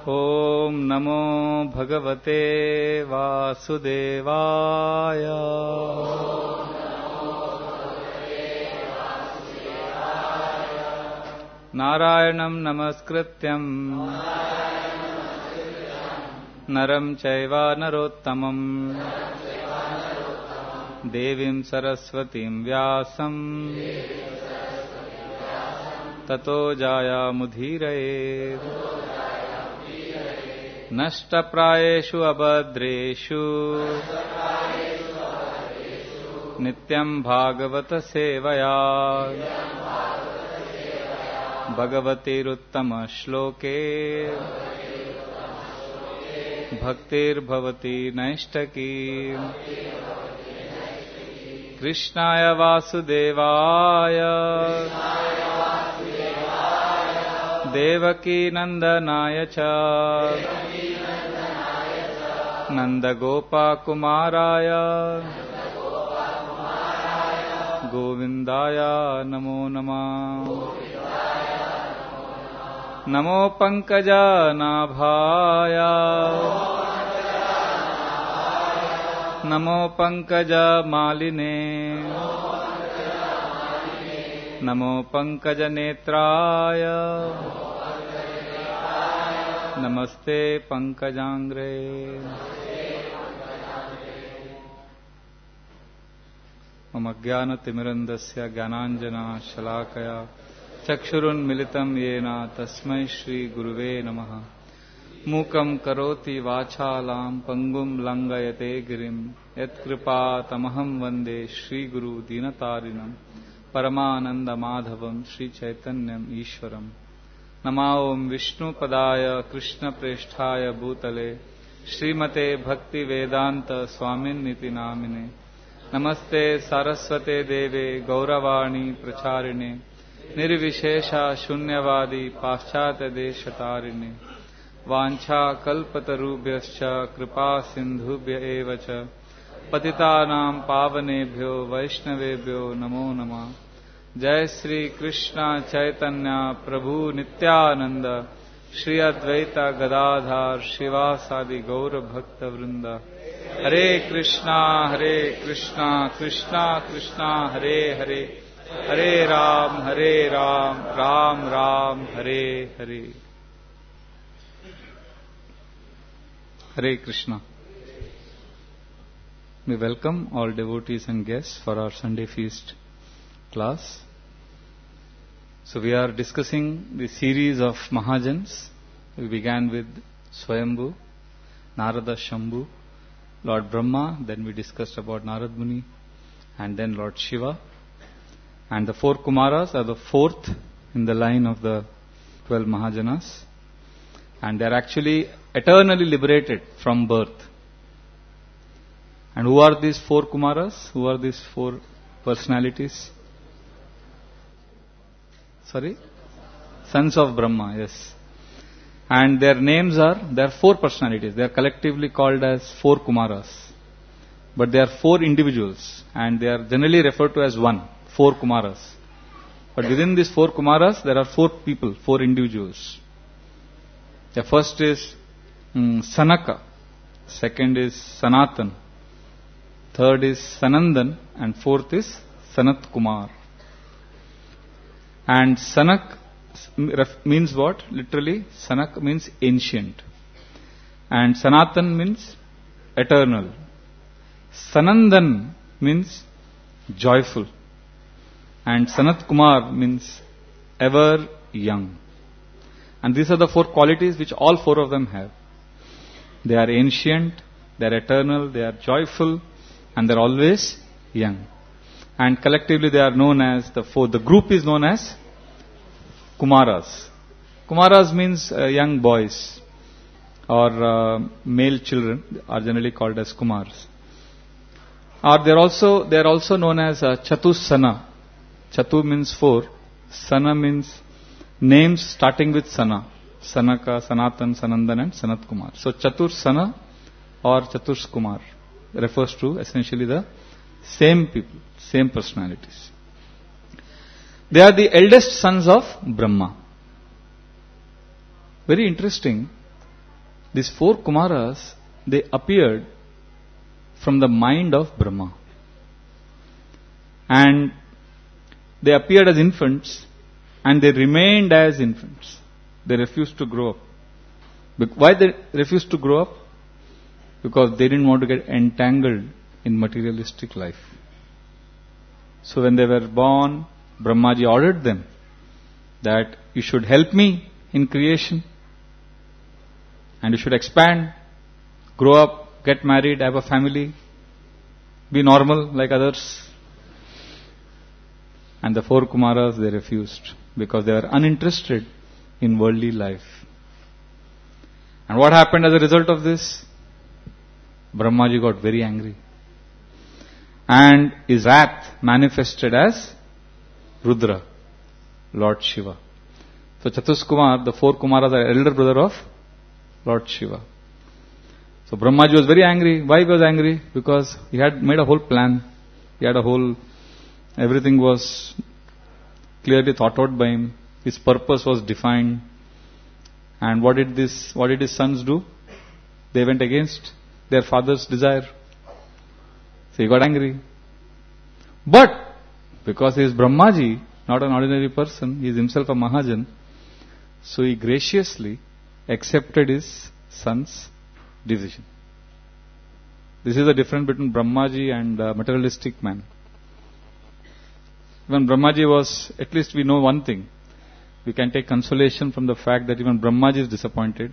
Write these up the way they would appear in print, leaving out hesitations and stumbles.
ओम नमो भगवते वासुदेवाय। नारायणं नमस्कृत्यं नरं चैव नरोत्तमं देवीं सरस्वतीं व्यासं ततो जायामुदीरयेत्। नष्टप्रायेषु अभद्रेषु नित्यं भागवत सेवया भगवतीरुत्तम श्लोके भक्तिर्भवति नैष्टकी। कृष्णाय वासुदेवाय देवकी नंदनाय च नंदगोपकुमाराय गोविंदाय नमो नमः। नमो पंकजनाभाय नमो पंकजमालिने नमो पंकजनेत्राय नमस्ते पंकजांग्रे। मम ज्ञानतिमिरन्दस्य ज्ञानाञ्जनशलाकया चक्षुरुन्मिलितं येन तस्मै श्रीगुरुवे नमः। मूकं करोति वाचालां पङ्गुं लङ्घयते गिरिं यत्कृपातमहं वन्दे श्रीगुरु दीनतारिणं परमानन्दमाधवं श्रीचैतन्यम् ईश्वरम्। नमो विष्णुपदाय कृष्णप्रेष्ठाय भूतले श्रीमते भक्तिवेदान्त स्वामिन्निति नामिने। नमस्ते सारस्वते देवे गौरवाणी प्रचारिणे निर्विशेषा शून्यवादी पाश्चात्यदेशतारिणे। वाञ्छाकल्पतरुभ्यश्च कृपा सिन्धुभ्य एव च पतितानां पावनेभ्यो वैष्णवेभ्यो नमो नमः। जय श्री कृष्ण चैतन्य प्रभु नित्यानंद श्री अद्वैत गदाधर शिवासादि गौर भक्त वृंद। हरे Krishna Krishna Krishna Hare Hare Hare Ram Ram Ram Hare Hare. Hare Krishna. We welcome all devotees and guests for our Sunday feast class. So we are discussing the series of Mahajans. We began with Swayambhu, Narada Shambhu, Lord Brahma, then we discussed about Narad Muni, and then Lord Shiva. And the four Kumaras are the fourth in the line of the 12 Mahajanas. And they are actually eternally liberated from birth. And who are these four Kumaras? Who are these four personalities? Sorry? Sons of Brahma, yes. And their names are, there are four personalities. They are collectively called as four Kumaras. But they are four individuals. And they are generally referred to as one, four Kumaras. But within these four Kumaras, there are four people, four individuals. The first is Sanaka, second is Sanatan, third is Sanandan, and fourth is Sanat Kumar. And Sanak means what? Literally, Sanak means ancient. And Sanatan means eternal. Sanandan means joyful. And Sanat Kumar means ever young. And these are the four qualities which all four of them have. They are ancient, they are eternal, they are joyful, and they are always young. And collectively they are known as the four. The group is known as Kumaras. Kumaras means young boys or male children are generally called as Kumars. Or they are also known as Chatusana. Chatu means four. Sana means names starting with Sana. Sanaka, Sanatan, Sanandan and Sanat Kumar. So Chatur Sana or Chatur Kumar refers to essentially the same people, same personalities. They are the eldest sons of Brahma. Very interesting. these 4 Kumaras, they appeared from the mind of Brahma. And they appeared as infants and they remained as infants. They refused to grow up. Why they refused to grow up? Because they didn't want to get entangled in materialistic life. So when they were born, Brahmaji ordered them that you should help me in creation and you should expand, grow up, get married, have a family, be normal like others. And the 4 Kumaras, they refused because they were uninterested in worldly life. And what happened as a result of this? Brahmaji got very angry. And his wrath manifested as Rudra, Lord Shiva. So Chatuskumar, the 4 Kumaras, are elder brother of Lord Shiva. So Brahmaji was very angry. Why he was angry? Because he had made a whole plan. He had everything was clearly thought out by him. His purpose was defined. And what did his sons do? They went against their father's desire. So he got angry. But because he is Brahmaji, not an ordinary person, he is himself a Mahajan, so he graciously accepted his son's decision. This is the difference between Brahmaji and a materialistic man. When Brahmaji was, at least we know one thing. We can take consolation from the fact that even Brahmaji is disappointed.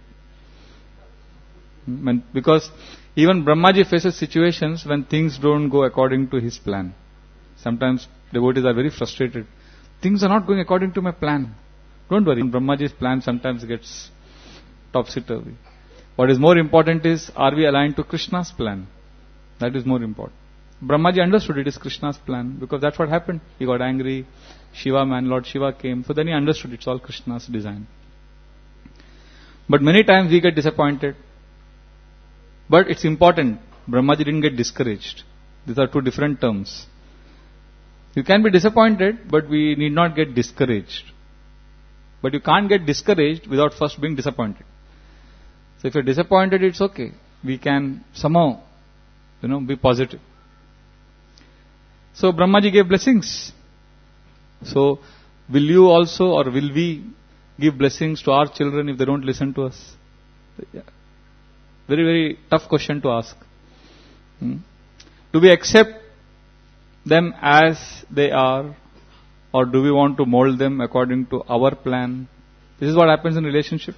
Because even Brahmaji faces situations when things don't go according to his plan. Sometimes devotees are very frustrated. Things are not going according to my plan. Don't worry, Brahmaji's plan sometimes gets topsy-turvy. What is more important is, are we aligned to Krishna's plan? That is more important. Brahmaji understood it is Krishna's plan because that's what happened. He got angry. Lord Shiva came. So then he understood it's all Krishna's design. But many times we get disappointed. But it's important. Brahmaji didn't get discouraged. These are two different terms. You can be disappointed, but we need not get discouraged. But you can't get discouraged without first being disappointed. So if you're disappointed, it's okay. We can somehow, be positive. So Brahmaji gave blessings. So will you also, or will we give blessings to our children if they don't listen to us? Yeah. Very, very tough question to ask. Do we accept them as they are, or do we want to mold them according to our plan? This is what happens in relationship.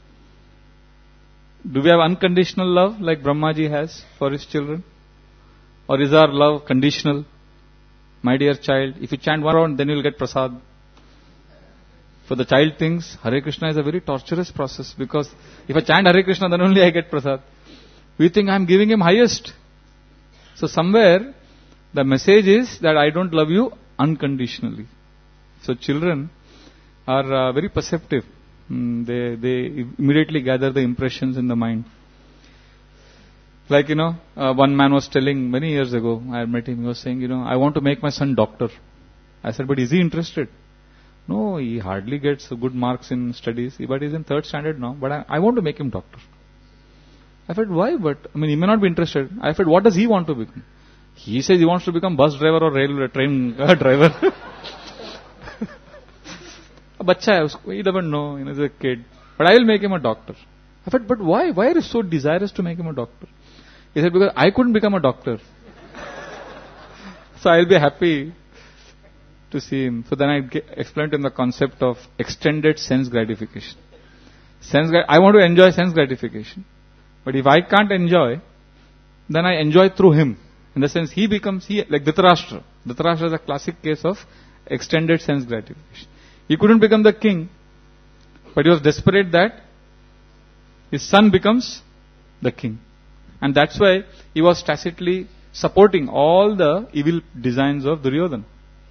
Do we have unconditional love like Brahmaji has for his children? Or is our love conditional? My dear child, if you chant one round, then you will get prasad. For the child thinks Hare Krishna is a very torturous process, because if I chant Hare Krishna, then only I get prasad. We think I am giving him highest. So somewhere the message is that I don't love you unconditionally. So children are very perceptive. They immediately gather the impressions in the mind. Like, one man was telling many years ago, I met him, he was saying, I want to make my son doctor. I said, but is he interested? No, he hardly gets good marks in studies, but he's in 3rd standard now, but I want to make him doctor. I said, why? But, he may not be interested. I said, what does he want to become? He says he wants to become bus driver or railway train driver. A bacha hai, he doesn't know, he's a kid. But I will make him a doctor. I said, but why? Why are you so desirous to make him a doctor? He said, because I couldn't become a doctor. So I'll be happy to see him. So then I explained to him the concept of extended sense gratification. I want to enjoy sense gratification. But if I can't enjoy, then I enjoy through him. In the sense, he becomes, like Dhritarashtra. Dhritarashtra is a classic case of extended sense gratification. He couldn't become the king, but he was desperate that his son becomes the king. And that's why he was tacitly supporting all the evil designs of Duryodhana.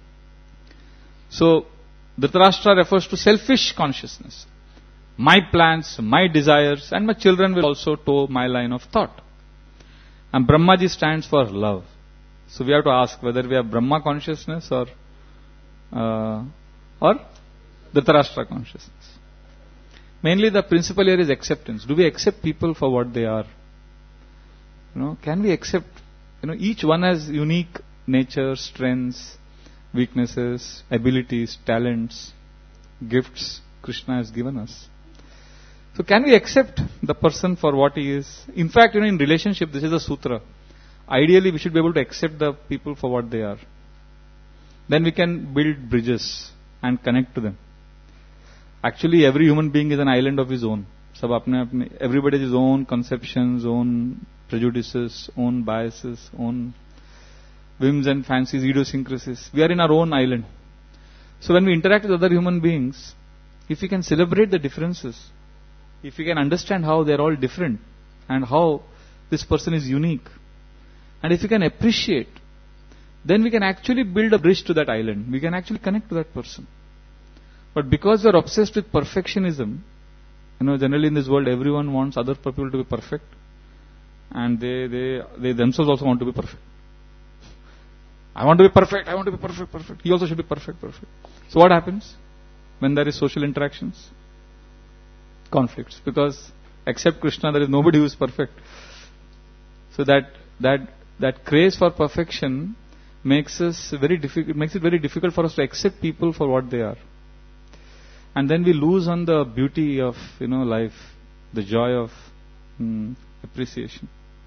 So, Dhritarashtra refers to selfish consciousness. My plans, my desires, and my children will also toe my line of thought. And Brahmaji stands for love. So we have to ask whether we have Brahma consciousness or Dhritarashtra consciousness. Mainly the principle here is acceptance. Do we accept people for what they are? Can we accept, each one has unique nature, strengths, weaknesses, abilities, talents, gifts Krishna has given us. So can we accept the person for what he is? In fact, in relationship, this is a sutra. Ideally, we should be able to accept the people for what they are. Then we can build bridges and connect to them. Actually, every human being is an island of his own. Everybody has his own conceptions, own prejudices, own biases, own whims and fancies, idiosyncrasies. We are in our own island. So when we interact with other human beings, if we can celebrate the differences, if we can understand how they are all different and how this person is unique, and if we can appreciate, then we can actually build a bridge to that island. We can actually connect to that person. But because we are obsessed with perfectionism, generally in this world everyone wants other people to be perfect, and they themselves also want to be perfect. I want to be perfect, perfect. He also should be perfect. So what happens when there is social interactions? Conflicts. Because except Krishna, there is nobody who is perfect. So that craze for perfection makes it very difficult for us to accept people for what they are. And then we lose on the beauty of life, the joy of appreciation.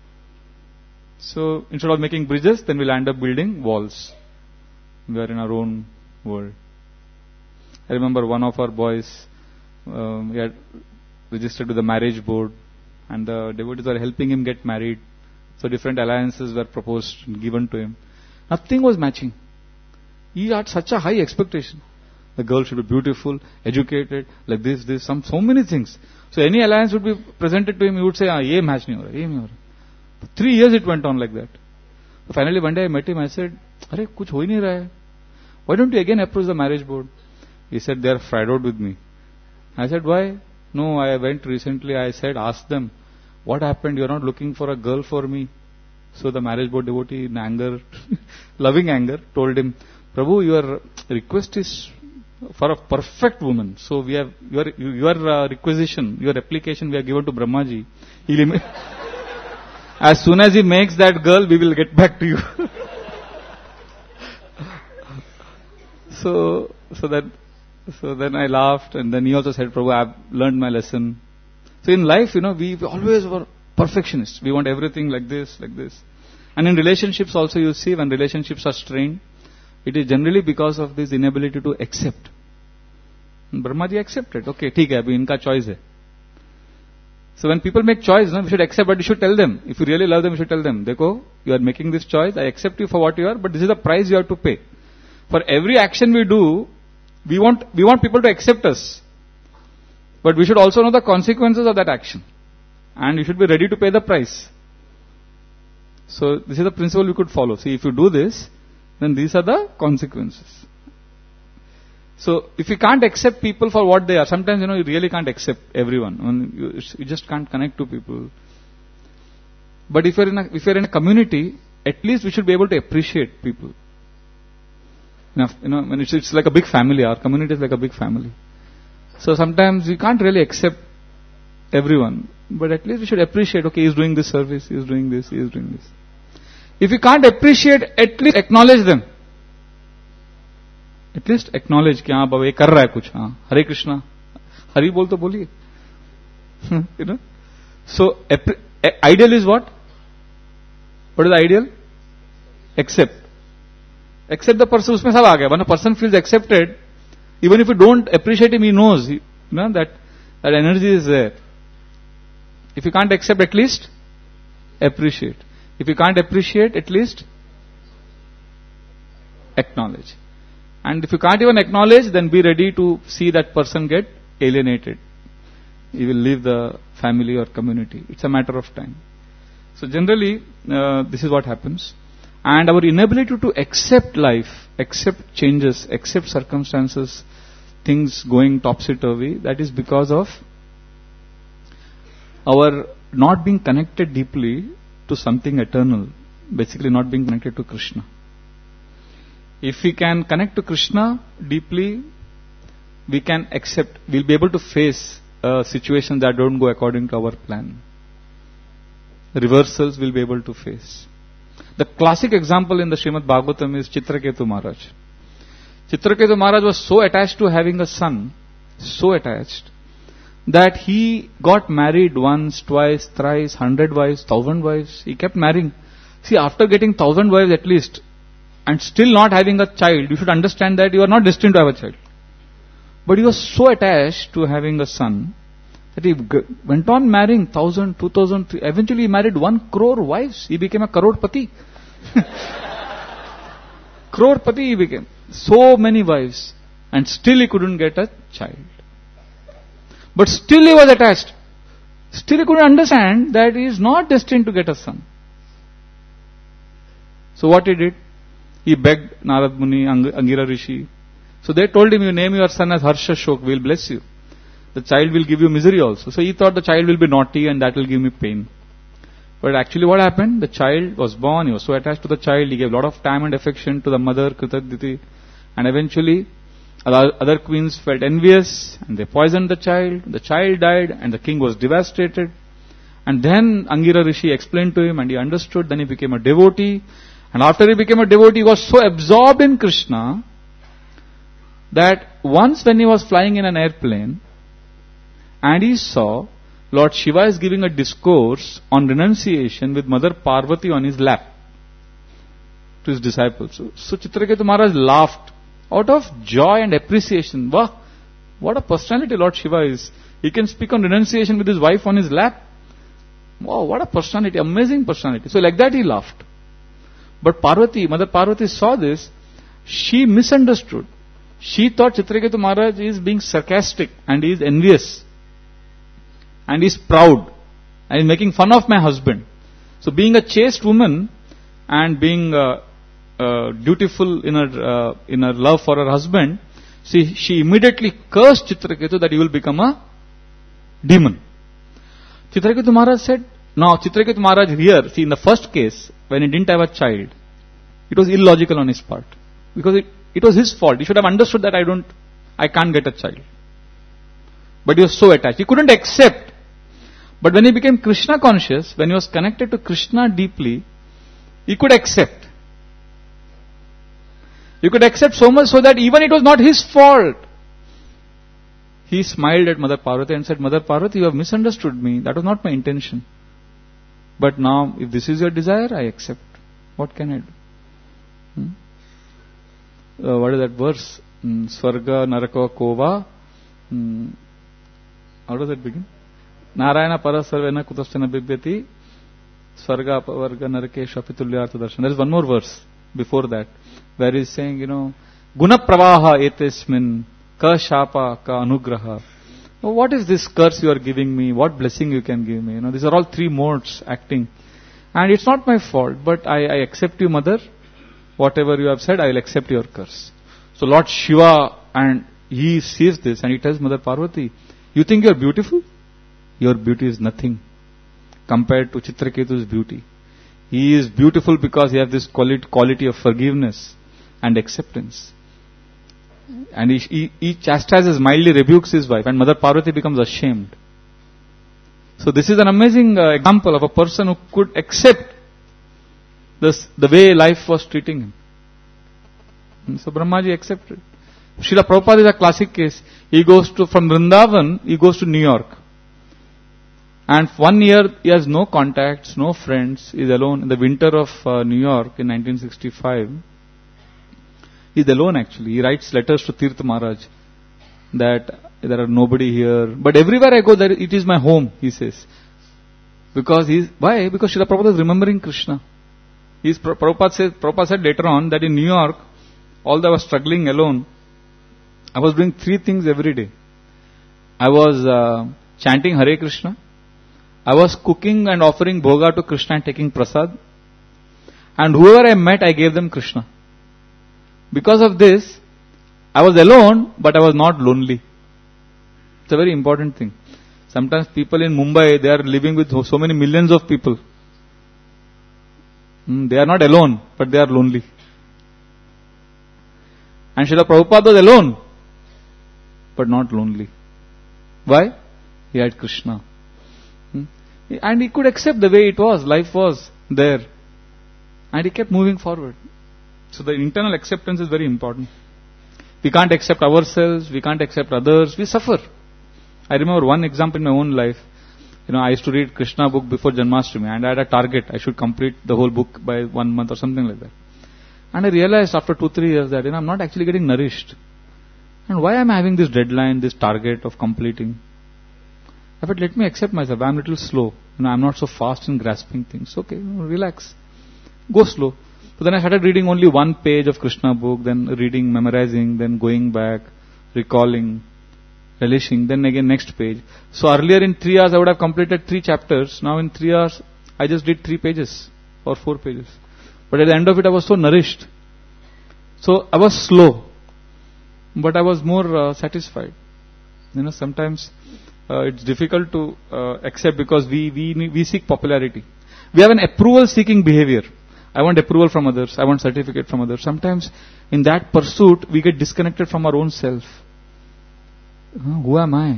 So instead of making bridges, then we'll end up building walls. We are in our own world. I remember one of our boys, he had registered with the marriage board, and the devotees were helping him get married. So different alliances were proposed and given to him. Nothing was matching. He had such a high expectation. The girl should be beautiful, educated, like this, so many things. So any alliance would be presented to him, he would say, ye match nahi ho raha, ye nahi ho raha. For 3 years it went on like that. So finally one day I met him, I said, "Arey, kuch ho hi nahi raha hai. Why don't you again approach the marriage board?" He said, "They are fried with me." I said, "Why?" "No, I went recently, I said, ask them, what happened? You are not looking for a girl for me." So the marriage board devotee in anger, loving anger, told him, "Prabhu, your request is for a perfect woman. So we have your requisition, your application we have given to Brahmaji. As soon as he makes that girl, we will get back to you." So then I laughed, and then he also said, "Prabhu, I have learned my lesson." So in life, we always were perfectionists. We want everything like this. And in relationships also, you see, when relationships are strained, it is generally because of this inability to accept. Brahmaji accepted. Okay, theek hai, abhi inka choice hai. So when people make choice, we should accept, but you should tell them. If you really love them, you should tell them, "Dekho, you are making this choice, I accept you for what you are, but this is the price you have to pay." For every action we do, we want people to accept us. But we should also know the consequences of that action. And you should be ready to pay the price. So this is the principle we could follow. See, if you do this, then these are the consequences. So if you can't accept people for what they are, sometimes you really can't accept everyone. You just can't connect to people. But if you're in a community, at least we should be able to appreciate people. When it's like a big family. Our community is like a big family. So sometimes we can't really accept everyone, but at least we should appreciate. Okay, he's doing this service, he's doing this, he is doing this. If you can't appreciate, at least acknowledge them. At least acknowledge कि हाँ बाबा ये कर रहा है कुछ, हाँ हरे कृष्णा, हरि बोल तो बोलिए. So ideal is what? What is the ideal? Accept the person. उसमें सब आ गया. When a person feels accepted, even if you don't appreciate him, he knows that energy is there. If you can't accept, at least appreciate. If you can't appreciate, at least acknowledge. And if you can't even acknowledge, then be ready to see that person get alienated. He will leave the family or community. It's a matter of time. So generally, this is what happens. And our inability to accept life, accept changes, accept circumstances, things going topsy-turvy, that is because of our not being connected deeply to something eternal, basically not being connected to Krishna. If we can connect to Krishna deeply, we can accept, we'll be able to face situations that don't go according to our plan. Reversals we'll be able to face. The classic example in the Srimad Bhagavatam is Chitraketu Maharaj. Chitraketu Maharaj was so attached to having a son, so attached, that he got married once, twice, thrice, 100 wives, 1000 wives. He kept marrying. See, after getting 1000 wives at least, and still not having a child, you should understand that you are not destined to have a child. But he was so attached to having a son, that he went on marrying 1000, 2000, eventually he married 1 crore wives. He became a crorepati. Crorepati he became. So many wives. And still he couldn't get a child. But still he was attached. Still he couldn't understand that he is not destined to get a son. So what he did? He begged Narad Muni, Angira Rishi. So they told him, you name your son as Harsha Shok, we will bless you. The child will give you misery also. So he thought the child will be naughty and that will give me pain. But actually what happened? The child was born, he was so attached to the child, he gave a lot of time and affection to the mother, Kritaditi. And eventually, other queens felt envious and they poisoned the child died and the king was devastated. And then Angira Rishi explained to him and he understood, then he became a devotee. And after he became a devotee, he was so absorbed in Krishna that once when he was flying in an airplane and he saw Lord Shiva is giving a discourse on renunciation with Mother Parvati on his lap to his disciples. So Chitraketu Maharaj laughed out of joy and appreciation. Wow, what a personality Lord Shiva is. He can speak on renunciation with his wife on his lap. Wow, what a personality, amazing personality. So like that he laughed. But Parvati, Mother Parvati saw this, she misunderstood. She thought Chitraketu Maharaj is being sarcastic and he is envious. And he is proud. And he is making fun of my husband. So being a chaste woman and being dutiful in her love for her husband, she immediately cursed Chitraketu that he will become a demon. Chitraketu Maharaj said, now Chitraketu Maharaj here, see in the first case, when he didn't have a child, it was illogical on his part. Because it was his fault. He should have understood that I can't get a child. But he was so attached. He couldn't accept. But when he became Krishna conscious, when he was connected to Krishna deeply, he could accept. He could accept so much so that even it was not his fault. He smiled at Mother Parvati and said, Mother Parvati, you have misunderstood me. That was not my intention. But now, if this is your desire, I accept. What can I do? What is that verse? Swarga Naraka Kova. How does it begin? Narayana Parasarvena Kutasthana Bibhyati Swarga Varga Narakesha Pitulyartha Darshan. There is one more verse before that where he is saying, Guna Pravaha Etesmin Ka Shapa Ka Anugraha. What is this curse you are giving me? What blessing you can give me? These are all 3 modes acting. And it's not my fault, but I accept you, Mother. Whatever you have said, I will accept your curse. So Lord Shiva, and he sees this and he tells Mother Parvati, you think you are beautiful? Your beauty is nothing compared to Chitraketu's beauty. He is beautiful because he has this quality of forgiveness and acceptance. And he chastises, mildly rebukes his wife, and Mother Parvati becomes ashamed. So this is an amazing example of a person who could accept the way life was treating him. And so Brahmaji accepted. Srila Prabhupada is a classic case. He goes from Vrindavan, he goes to New York. And 1 year he has no contacts, no friends, he is alone in the winter of New York in 1965. He is alone actually. He writes letters to Tirtha Maharaj that there are nobody here. But everywhere I go, it is my home, he says. Why? Because Srila Prabhupada is remembering Krishna. Prabhupada said later on that in New York, although I was struggling alone, I was doing 3 things every day. I was chanting Hare Krishna. I was cooking and offering bhoga to Krishna and taking prasad. And whoever I met, I gave them Krishna. Because of this, I was alone, but I was not lonely. It's a very important thing. Sometimes people in Mumbai, they are living with so many millions of people. They are not alone, but they are lonely. And Srila Prabhupada was alone, but not lonely. Why? He had Krishna. And he could accept the way it was. Life was there. And he kept moving forward. So the internal acceptance is very important. We can't accept ourselves. We can't accept others. We suffer. I remember one example in my own life. I used to read Krishna book before Janmashtami, and I had a target. I should complete the whole book by 1 month or something like that. And I realized after 2-3 years that I'm not actually getting nourished. And why am I having this deadline, this target of completing? I thought, let me accept myself. I'm a little slow. I'm not so fast in grasping things. Okay, relax. Go slow. So then I started reading only 1 page of Krishna book, then reading, memorizing, then going back, recalling, relishing, then again next page. So earlier in 3 hours I would have completed 3 chapters. Now in 3 hours I just did 3 pages or 4 pages. But at the end of it I was so nourished. So I was slow, but I was more satisfied. Sometimes it's difficult to accept because we seek popularity. We have an approval seeking behavior. I want approval from others. I want certificate from others. Sometimes in that pursuit we get disconnected from our own self. Who am I?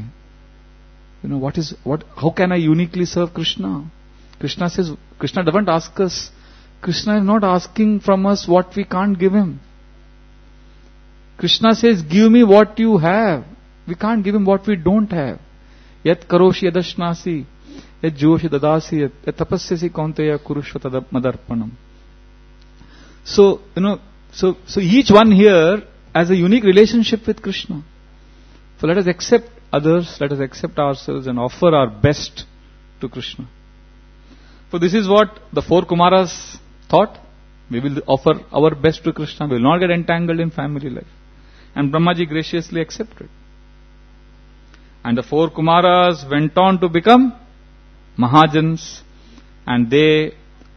How can I uniquely serve Krishna? Krishna doesn't ask us. Krishna is not asking from us what we can't give him. Krishna says, give me what you have. We can't give him what we don't have. Yat karoshi yadashnasi, yat joshi dadasi, yat tapasyasi kaunteya kurushva madarpanam. So each one here has a unique relationship with Krishna. So let us accept others, let us accept ourselves and offer our best to Krishna. So this is what the 4 Kumaras thought. We will offer our best to Krishna. We will not get entangled in family life. And Brahmaji graciously accepted. And the 4 Kumaras went on to become Mahajans, and they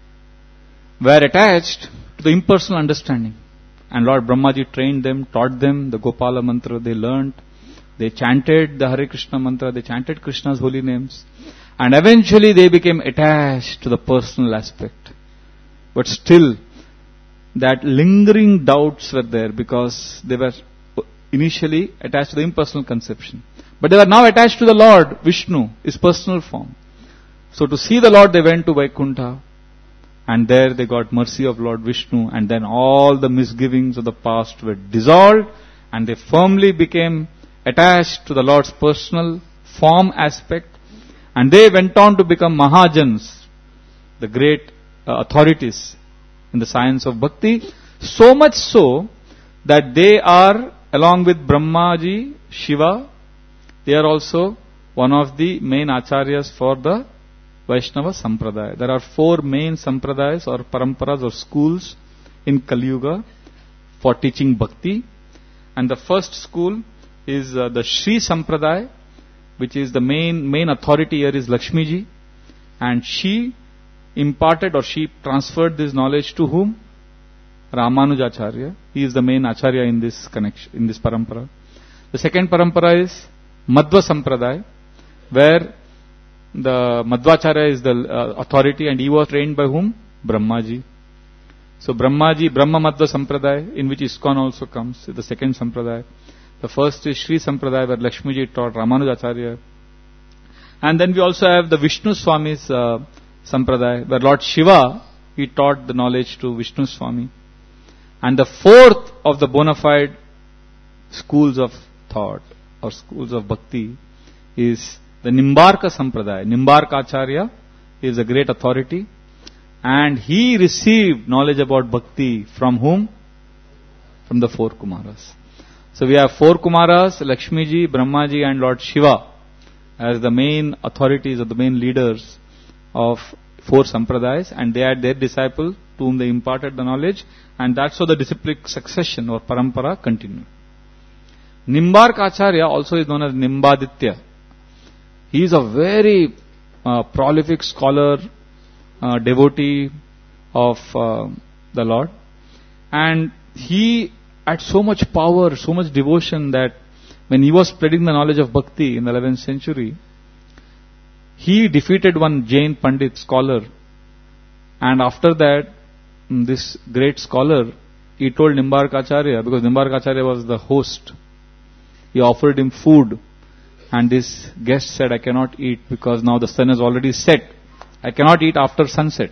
were attached to the impersonal understanding. And Lord Brahmaji trained them, taught them the Gopala mantra. They learnt. They chanted the Hare Krishna mantra. They chanted Krishna's holy names. And eventually they became attached to the personal aspect. But still, that lingering doubts were there because they were initially attached to the impersonal conception. But they were now attached to the Lord, Vishnu, his personal form. So to see the Lord, they went to Vaikuntha. And there they got mercy of Lord Vishnu. And then all the misgivings of the past were dissolved. And they firmly became attached to the Lord's personal form aspect. And they went on to become Mahajans, the great authorities in the science of bhakti. So much so that they are, along with Brahmaji, Shiva, they are also one of the main acharyas for the Vaishnava Sampradaya. There are 4 main Sampradayas or Paramparas or schools in Kali Yuga for teaching bhakti. And the first school is the Sri Sampradaya, which is the main authority here is Lakshmiji. And she imparted or she transferred this knowledge to whom? Ramanujacharya. He is the main acharya in this connection, in this parampara. The second parampara is Madhva Sampradaya, where the Madhvacharya is the authority, and he was trained by whom? Brahmaji. So Brahmaji, Brahma Madhva Sampradaya, in which ISKCON also comes, is the second Sampradaya. The first is Sri Sampradaya, where Lakshmiji taught Ramanujacharya. And then we also have the Vishnu Swami's Sampradaya, where Lord Shiva, he taught the knowledge to Vishnu Swami. And the fourth of the bona fide schools of thought or schools of bhakti is the Nimbarka Sampradaya. Nimbarka Acharya is a great authority, and he received knowledge about bhakti from whom? From the 4 Kumaras. So we have 4 Kumaras, Lakshmiji, Brahmaji and Lord Shiva as the main authorities or the main leaders of 4 Sampradayas, and they had their disciple to whom they imparted the knowledge, and that's how the disciplic succession or parampara continued. Nimbarka Acharya also is known as Nimbaditya. He is a very prolific scholar, devotee of the Lord, and he had so much power, so much devotion that when he was spreading the knowledge of bhakti in the 11th century, he defeated one Jain Pandit scholar, and after that, this great scholar, he told Nimbarka Acharya, because Nimbarka Acharya was the host, he offered him food, And this guest said, I cannot eat because now the sun has already set. I cannot eat after sunset.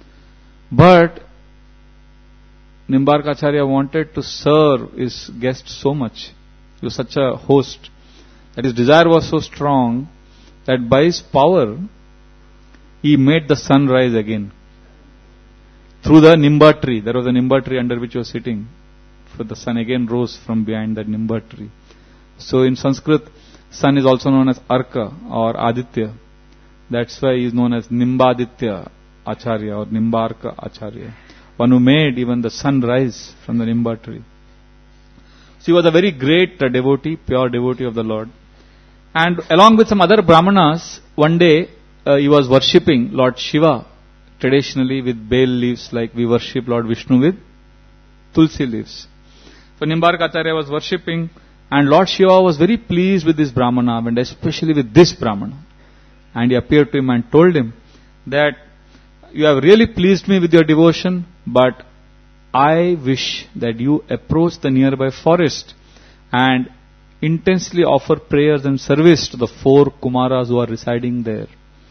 But Nimbarkacharya wanted to serve his guest so much. He was such a host that his desire was so strong that by his power, he made the sun rise again. Through the Nimba tree. There was a Nimba tree under which he was sitting. So the sun again rose from behind that Nimba tree. So in Sanskrit, sun is also known as Arka or Aditya. That's why he is known as Nimbaditya Acharya or Nimbarka Acharya. One who made even the sun rise from the Nimba tree. So he was a very great devotee, pure devotee of the Lord. And along with some other Brahmanas, one day he was worshipping Lord Shiva traditionally with bale leaves, like we worship Lord Vishnu with tulsi leaves. So Nimbarkacharya was worshipping, and Lord Shiva was very pleased with this Brahmana, and especially with this Brahmana. And he appeared to him and told him that you have really pleased me with your devotion, but I wish that you approach the nearby forest and intensely offer prayers and service to the 4 Kumaras who are residing there.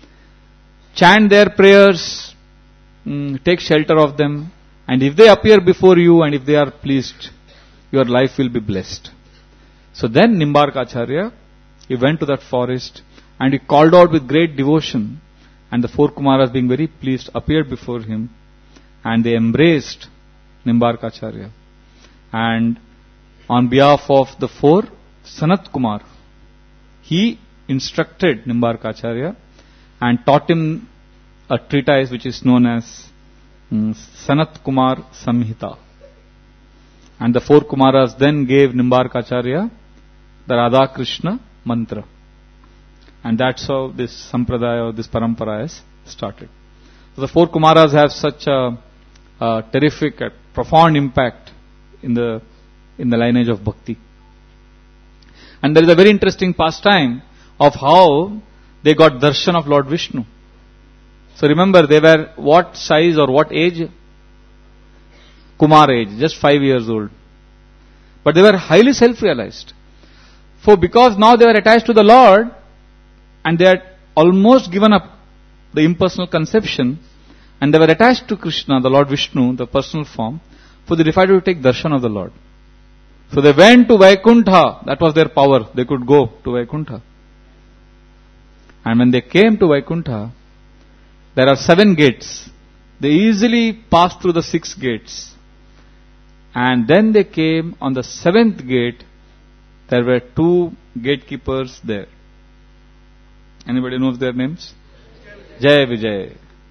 Chant their prayers, take shelter of them, and if they appear before you and if they are pleased, your life will be blessed. So then Nimbarkacharya, he went to that forest and he called out with great devotion, and the 4 Kumaras, being very pleased, appeared before him and they embraced Nimbarkacharya. And on behalf of the 4, Sanat Kumar, he instructed Nimbarkacharya and taught him a treatise which is known as Sanat Kumar Samhita. And the 4 Kumaras then gave Nimbarkacharya the Radha Krishna mantra. And that's how this sampradaya or this parampara has started. So the 4 Kumaras have such a terrific, profound impact in the lineage of bhakti. And there is a very interesting pastime of how they got darshan of Lord Vishnu. So remember, they were what size or what age? Kumar age, just 5 years old. But they were highly self-realized. For because now they were attached to the Lord, and they had almost given up the impersonal conception, and they were attached to Krishna, the Lord Vishnu, the personal form, so they decided to take darshan of the Lord. So they went to Vaikuntha, that was their power, they could go to Vaikuntha. And when they came to Vaikuntha, there are 7 gates. They easily passed through the 6 gates. And then they came on the 7th gate, there were 2 gatekeepers there. Anybody knows their names? Jai Vijay.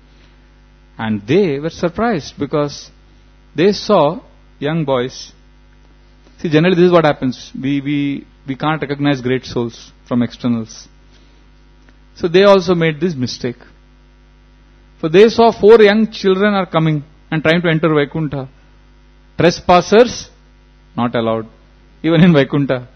And they were surprised because they saw young boys. See, generally this is what happens. We can't recognize great souls from externals. So they also made this mistake. So they saw 4 young children are coming and trying to enter Vaikuntha. Trespassers, not allowed, even in Vaikuntha.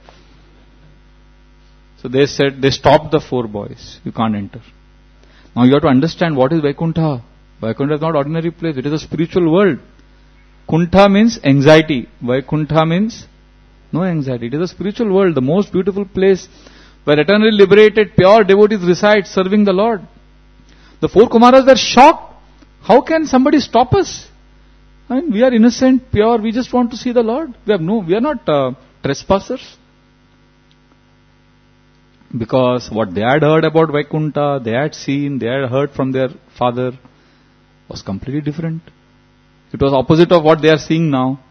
So they said, they stopped the 4 boys. You can't enter. Now you have to understand what is Vaikuntha. Vaikuntha is not ordinary place. It is a spiritual world. Kuntha means anxiety. Vaikuntha means no anxiety. It is a spiritual world, the most beautiful place where eternally liberated, pure devotees reside serving the Lord. The 4 Kumaras were shocked. How can somebody stop us? I mean, we are innocent, pure, we just want to see the Lord. We are not trespassers. Because what they had heard about Vaikuntha, they had seen, they had heard from their father, was completely different. It was opposite of what they are seeing now.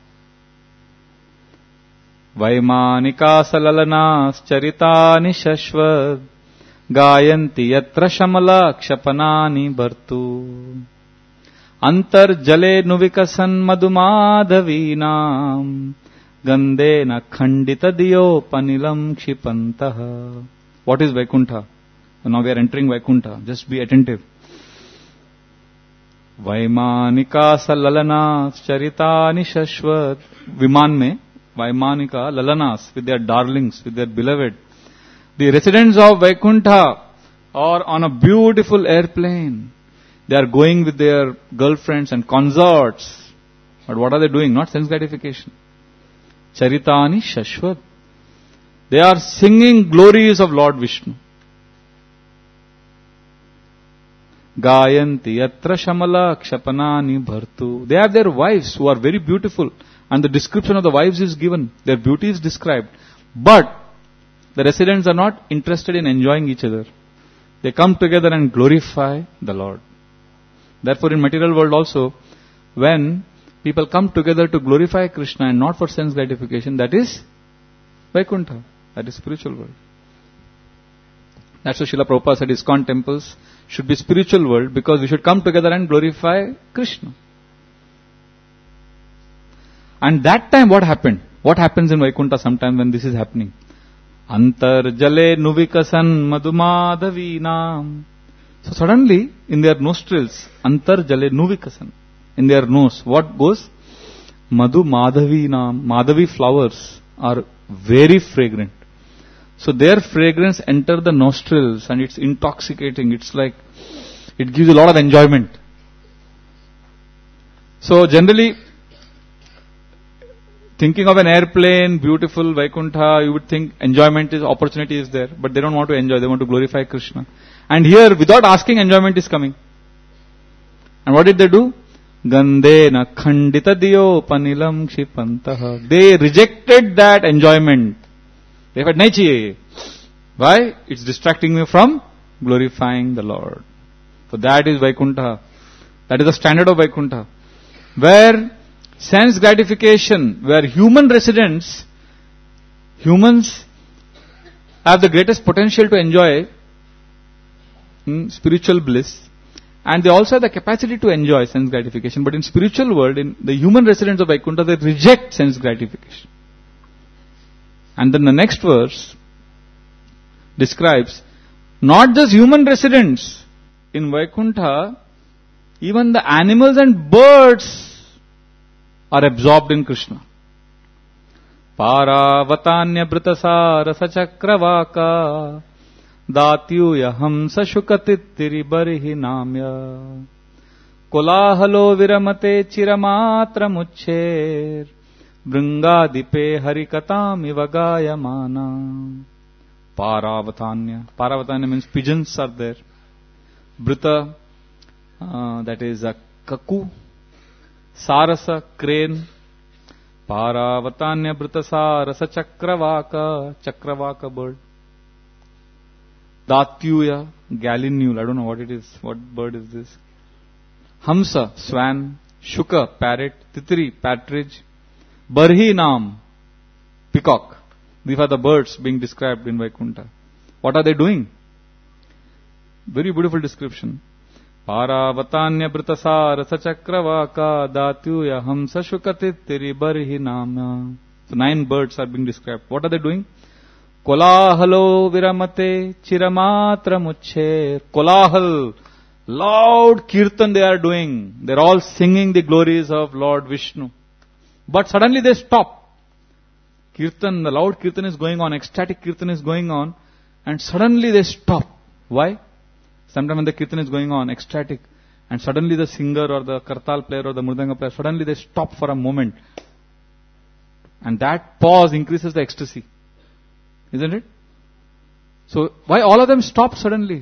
Vaimanika salalanas charitani shashvad gayanti yatra shamala kshapanani bhartu antar jale nuvikasan madumadhavinam gandena khandita diyo panilam kshipantaha. What is Vaikuntha? Now we are entering Vaikuntha. Just be attentive. Vaimanika salalanas charitani shashvat. Viman mein, Vaimanika lalanas, with their darlings, with their beloved. The residents of Vaikuntha are on a beautiful airplane. They are going with their girlfriends and consorts. But what are they doing? Not sense gratification. Charitani shashvat. They are singing glories of Lord Vishnu. Gayanti yatra shamala kshapanani bhartu. They have their wives who are very beautiful. And the description of the wives is given. Their beauty is described. But the residents are not interested in enjoying each other. They come together and glorify the Lord. Therefore, in material world also, when people come together to glorify Krishna and not for sense gratification, that is Vaikuntha. That is spiritual world. That's why Srila Prabhupada said ISKCON temples should be spiritual world, because we should come together and glorify Krishna. And that time what happened? What happens in Vaikuntha sometime when this is happening? Antar jale nuvikasan madhumadhavinam. So suddenly in their nostrils, antar jale nuvikasan, in their nose, what goes? Madhumadhavinam. Madhavi flowers are very fragrant. So their fragrance enter the nostrils and it's intoxicating. It's like, it gives a lot of enjoyment. So generally, thinking of an airplane, beautiful Vaikuntha, you would think enjoyment is, opportunity is there. But they don't want to enjoy, they want to glorify Krishna. And here, without asking, enjoyment is coming. And what did they do? Gandena khandita diyo panilam kshipantaha. They rejected that enjoyment. They said, nahi chahiye. Why? It's distracting me from glorifying the Lord. So that is Vaikuntha. That is the standard of Vaikuntha. Where sense gratification, where human residents, humans have the greatest potential to enjoy spiritual bliss, and they also have the capacity to enjoy sense gratification. But in spiritual world, in the human residents of Vaikuntha, they reject sense gratification. And then the next verse describes not just human residents in Vaikuntha, even the animals and birds are absorbed in Krishna. Paravatanya britasara sachakravaka datyuya hamsa shukatittiri barihi namya kolahalo viramate chiramatra mucher bringadipe harikatam ivagayamana. Paravatanya. Paravatanya means pigeons are there. Brita, that is a kaku. Sarasa, crane. Paravatanya brita sarasa chakravaka. Chakravaka bird. Datyuya, gallinule. I don't know what it is. What bird is this? Hamsa, swan. Shuka, parrot. Titri, partridge. Barhi Nam, peacock. These are the birds being described in Vaikuntha. What are they doing? Very beautiful description. Paravatanya britasara sachakravaka datyuya hamsa shukatittiri barhi nama. So 9 birds are being described. What are they doing? Kolahalo viramate chiramatra mucher. Kolahal, loud kirtan they are doing. They are all singing the glories of Lord Vishnu. But suddenly they stop. Kirtan, the loud kirtan is going on, ecstatic kirtan is going on, and suddenly they stop. Why? Sometimes when the kirtan is going on, ecstatic, and suddenly the singer or the kartal player or the mridanga player, suddenly they stop for a moment. And that pause increases the ecstasy. Isn't it? So, why all of them stop suddenly?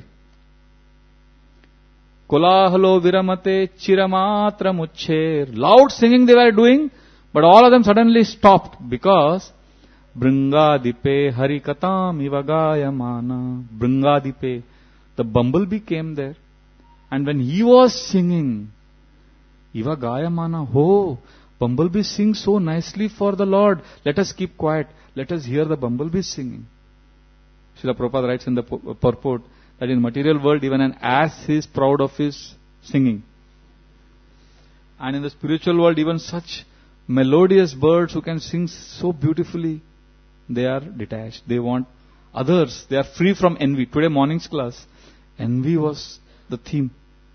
Kolahalo viramate chiramatra mucher. Loud singing they were doing, but all of them suddenly stopped because Bringadipe harikatam ivagayamana. Bringadipe, the bumblebee came there, and when he was singing, ivagayamana, oh, bumblebee sings so nicely for the Lord. Let us keep quiet. Let us hear the bumblebee singing. Srila Prabhupada writes in the purport that in material world, even an ass is proud of his singing. And in the spiritual world, even such melodious birds who can sing so beautifully, they are detached. They want others. They are free from envy. Today morning's class, envy was the theme.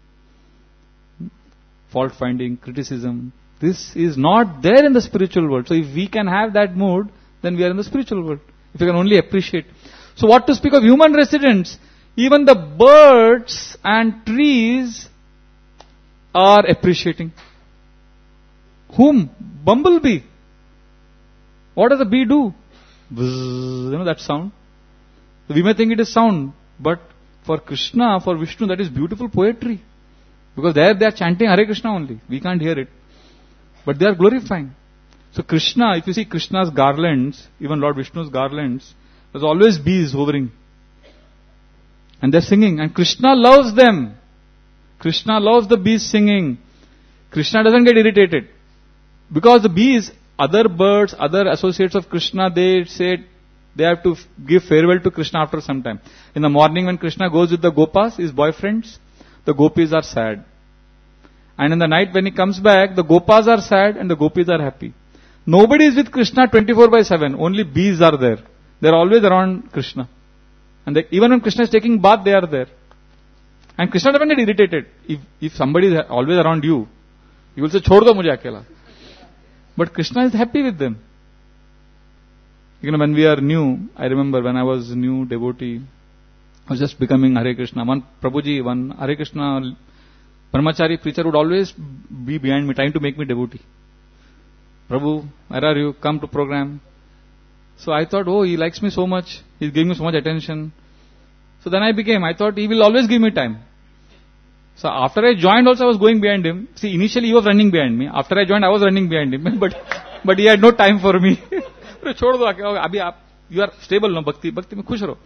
Fault finding, criticism. This is not there in the spiritual world. So if we can have that mood, then we are in the spiritual world. If we can only appreciate. So what to speak of human residents? Even the birds and trees are appreciating. Whom? Bumblebee. What does the bee do? Bzzz, that sound. So we may think it is sound, but for Krishna, for Vishnu, that is beautiful poetry. Because there they are chanting Hare Krishna only. We can't hear it. But they are glorifying. So Krishna, if you see Krishna's garlands, even Lord Vishnu's garlands, there's always bees hovering. And they're singing. And Krishna loves them. Krishna loves the bees singing. Krishna doesn't get irritated. Because the bees, other birds, other associates of Krishna, they say they have to give farewell to Krishna after some time. In the morning when Krishna goes with the gopas, his boyfriends, the gopis are sad. And in the night when he comes back, the gopas are sad and the gopis are happy. Nobody is with Krishna 24/7. Only bees are there. They are always around Krishna. And even when Krishna is taking bath, they are there. And Krishna doesn't get irritated. If somebody is always around you, you will say, "Chhod do mujhe akela." But Krishna is happy with them. When we are new, I remember when I was new devotee, I was just becoming Hare Krishna. One Prabhuji, one Hare Krishna Brahmachari preacher would always be behind me, trying to make me devotee. Prabhu, where are you? Come to program. So I thought, oh, he likes me so much. He's giving me so much attention. So then I thought he will always give me time. So after I joined also, I was going behind him. See, initially he was running behind me. After I joined, I was running behind him. But he had no time for me. छोड़ दो अभी आप you are stable no bhakti में खुश रहो.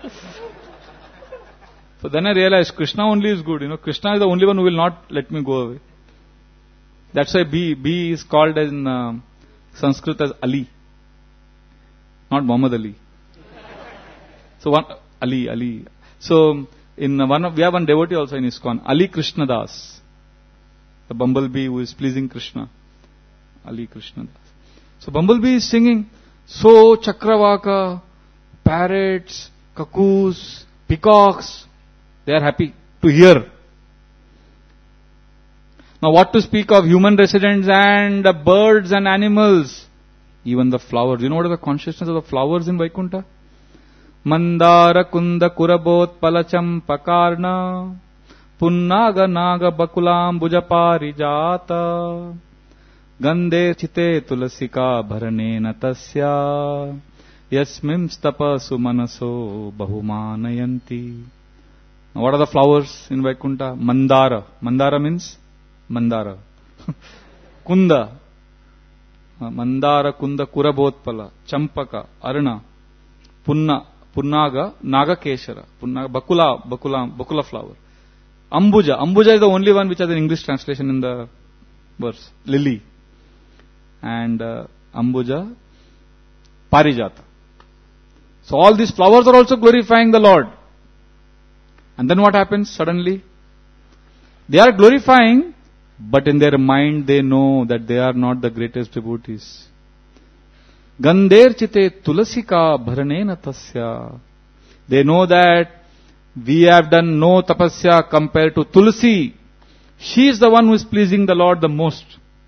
So then I realized Krishna only is good. Krishna is the only one who will not let me go away. That's why B is called in Sanskrit as Ali, not Muhammad Ali. So Ali. So in we have one devotee also in ISKCON, Ali Krishna Das, the bumblebee who is pleasing Krishna. Ali Krishna Das. So bumblebee is singing. So Chakravaka, parrots, cuckoos, peacocks, they are happy to hear. Now what to speak of human residents and birds and animals, even the flowers. You know what is the consciousness of the flowers in Vaikuntha? Mandara kunda kurabot palacham pakarna punnaga naga bakulam bujapari jata Gande chite tulasika bharane natasya yasmim stapa sumanaso bahumanayanti. Now what are the flowers in Vaikuntha? Mandara. Mandara means Mandara. Kunda. Mandara kunda kurabotpala. Champaka. Arna. Punnaga. Nagakeshara. Punnaga. Bakula flower. Ambuja. Ambuja is the only one which has an English translation in the verse. Lily. And Ambuja, Parijata. So all these flowers are also glorifying the Lord. And then what happens suddenly? They are glorifying, but in their mind they know that they are not the greatest devotees. Gander chite tulasika bharanena tasya. They know that we have done no tapasya compared to Tulsi. She is the one who is pleasing the Lord the most.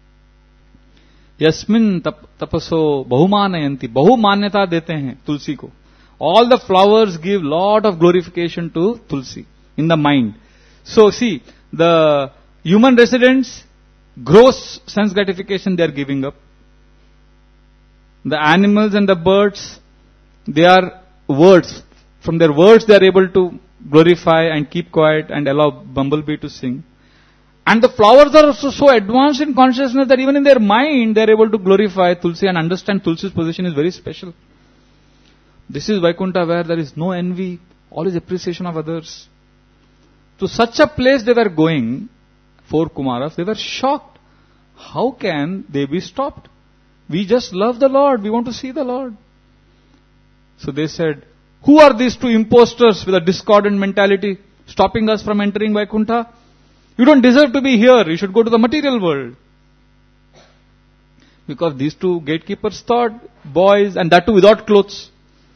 Yasmin tapaso bahumanayanti. Bahumanyata dete hain Tulsi ko. All the flowers give lot of glorification to Tulsi in the mind. So see, the human residents, gross sense gratification they are giving up. The animals and the birds, they are words. From their words they are able to glorify and keep quiet and allow bumblebee to sing. And the flowers are also so advanced in consciousness that even in their mind they are able to glorify Tulsi and understand Tulsi's position is very special. This is Vaikuntha where there is no envy, all is appreciation of others. To such a place they were going, 4 Kumaras, they were shocked. How can they be stopped? We just love the Lord, we want to see the Lord. So they said, who are these 2 impostors with a discordant mentality stopping us from entering Vaikuntha? You don't deserve to be here. You should go to the material world. Because these 2 gatekeepers thought, boys, and that too without clothes.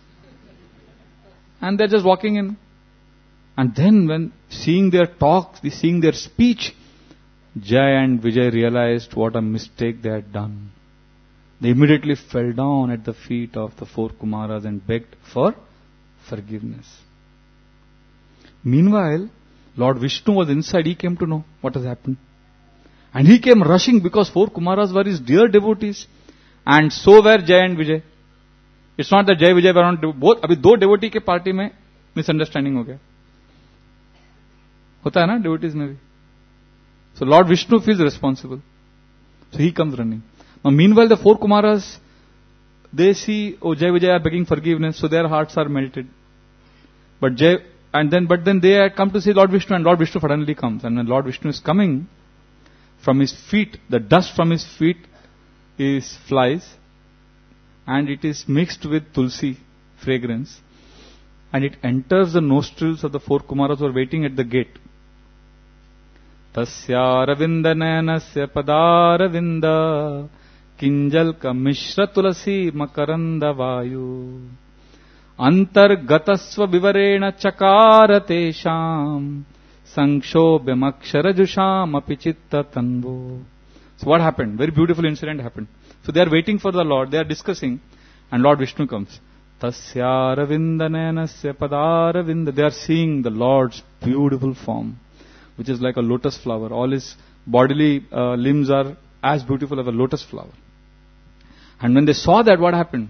And they're just walking in. And then when seeing their talks, seeing their speech, Jai and Vijay realized what a mistake they had done. They immediately fell down at the feet of the 4 Kumaras and begged for forgiveness. Meanwhile, Lord Vishnu was inside. He came to know what has happened. And he came rushing because 4 Kumaras were his dear devotees. And so were Jai and Vijay. It's not that Jai Vijay were on both. अभी दो devotee के party में misunderstanding हो गया. होता है ना devotees में भी. So Lord Vishnu feels responsible. So he comes running. Now meanwhile the four Kumaras, they see, oh, Jai Vijay are begging forgiveness, so their hearts are melted. But then they had come to see Lord Vishnu, and Lord Vishnu suddenly comes. And when Lord Vishnu is coming, from his feet, the dust from his feet flies, and it is mixed with tulsi fragrance, and it enters the nostrils of the four Kumaras who are waiting at the gate. Tasya Ravinda Nayanasya Padaravinda Kinjalka Mishra Tulasi Makaranda Vayu Antargatasva Vivarena Chakarate Sham Sanshobhyamaksharajusham Apichitta Tanvo. So what happened? Very beautiful incident happened. So they are waiting for the Lord, they are discussing, and Lord Vishnu comes. Tasya Ravinda Nayanasya Padaravinda. They are seeing the Lord's beautiful form, which is like a lotus flower. All his bodily limbs are as beautiful as a lotus flower. And when they saw that, what happened?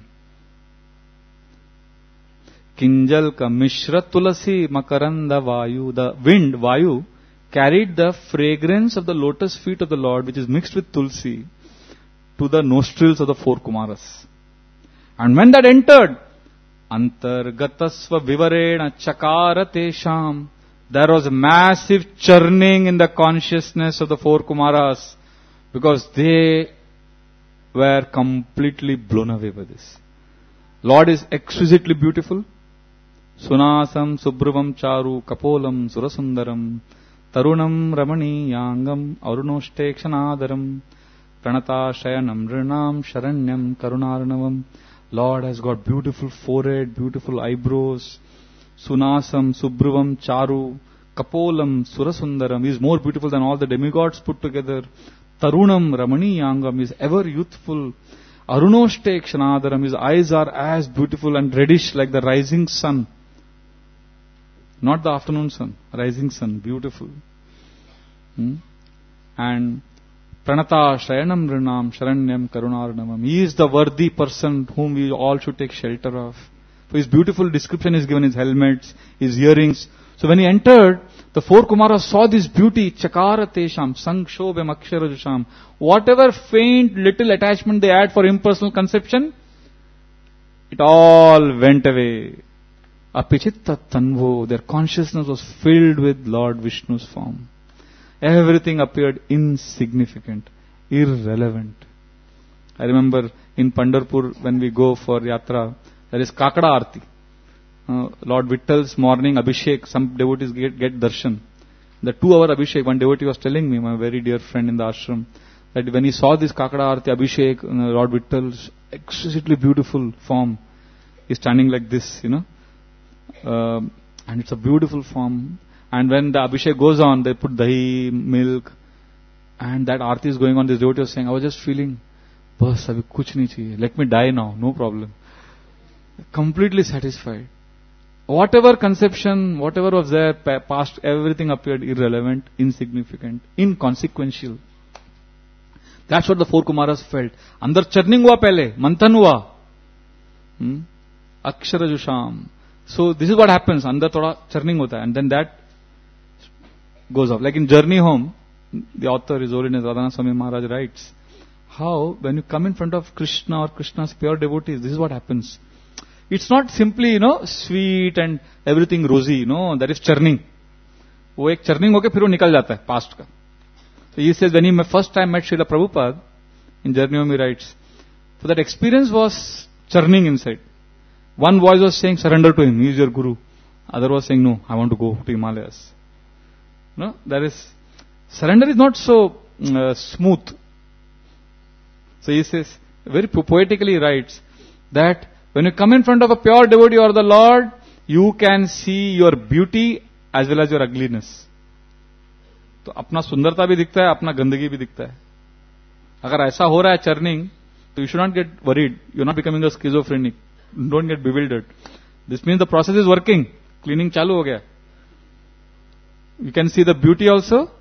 Kinjalka Mishra Tulasi Makaranda Vayu. The wind, Vayu, carried the fragrance of the lotus feet of the Lord, which is mixed with tulsi, to the nostrils of the four Kumaras. And when that entered, Antargatasva Vivarena Chakarate Sham, there was a massive churning in the consciousness of the four Kumaras, because they were completely blown away by this. Lord is exquisitely beautiful. Sunasam Subhruvam Charu Kapolam Surasundaram Tarunam Ramani Yangam Arunoshtekshanaadaram Pranata Shayanam Rinam Sharanyam Karunarnavam. Lord has got beautiful forehead, beautiful eyebrows. Sunasam, Subhruvam, Charu, Kapolam, Surasundaram. He is more beautiful than all the demigods put together. Tarunam, Ramani Yangam is ever youthful. Arunoshte Kshanadaram. His eyes are as beautiful and reddish like the rising sun. Not the afternoon sun, rising sun, beautiful. And Pranata Shayanam Rinam Sharanyam Karunarnavam. He is the worthy person whom we all should take shelter of. So his beautiful description is given, his helmets, his earrings. So when he entered, the four Kumaras saw this beauty, Chakara Tesham, Sanshobhyam Aksharajusham. Whatever faint little attachment they had for impersonal conception, it all went away. Apichitta Tanvo, their consciousness was filled with Lord Vishnu's form. Everything appeared insignificant, irrelevant. I remember in Pandharpur when we go for Yatra, there is Kakada Arti. Lord Vittal's morning Abhishek, some devotees get darshan. The 2-hour Abhishek, one devotee was telling me, my very dear friend in the ashram, that when he saw this Kakada Arti Abhishek, Lord Vittal's exquisitely beautiful form is standing like this, and it's a beautiful form. And when the Abhishek goes on, they put dahi, milk, and that Arti is going on. This devotee was saying, I was just feeling, bas, abhi kuch nahi chahiye. Let me die now, no problem. Completely satisfied. Whatever conception, whatever was there, past, everything appeared irrelevant, insignificant, inconsequential. That's what the four Kumaras felt. Andar churning hua pehle, manthan hua. Akshara Jusham. So this is what happens. Andar thoda churning hota hai. And then that goes off. Like in Journey Home, the author, His Holiness Radhana Swami Maharaj writes, how when you come in front of Krishna or Krishna's pure devotees, this is what happens. It's not simply, sweet and everything rosy, there is churning. वो एक churning होके फिर वो निकल जाता है past का. So he says when he first time met Srila Prabhupada, in Journey Home he writes, so that experience was churning inside. One voice was saying surrender to him, he is your guru. Other was saying no, I want to go to Himalayas. There is, surrender is not so smooth. So he says, very poetically writes, that when you come in front of a pure devotee or the Lord, you can see your beauty as well as your ugliness. तो अपना सुंदरता भी दिखता है, अपना गंदगी भी दिखता है. अगर ऐसा हो रहा है churning, तो you should not get worried. You are not becoming a schizophrenic. Don't get bewildered. This means the process is working. Cleaning चालू हो गया. You can see the beauty also,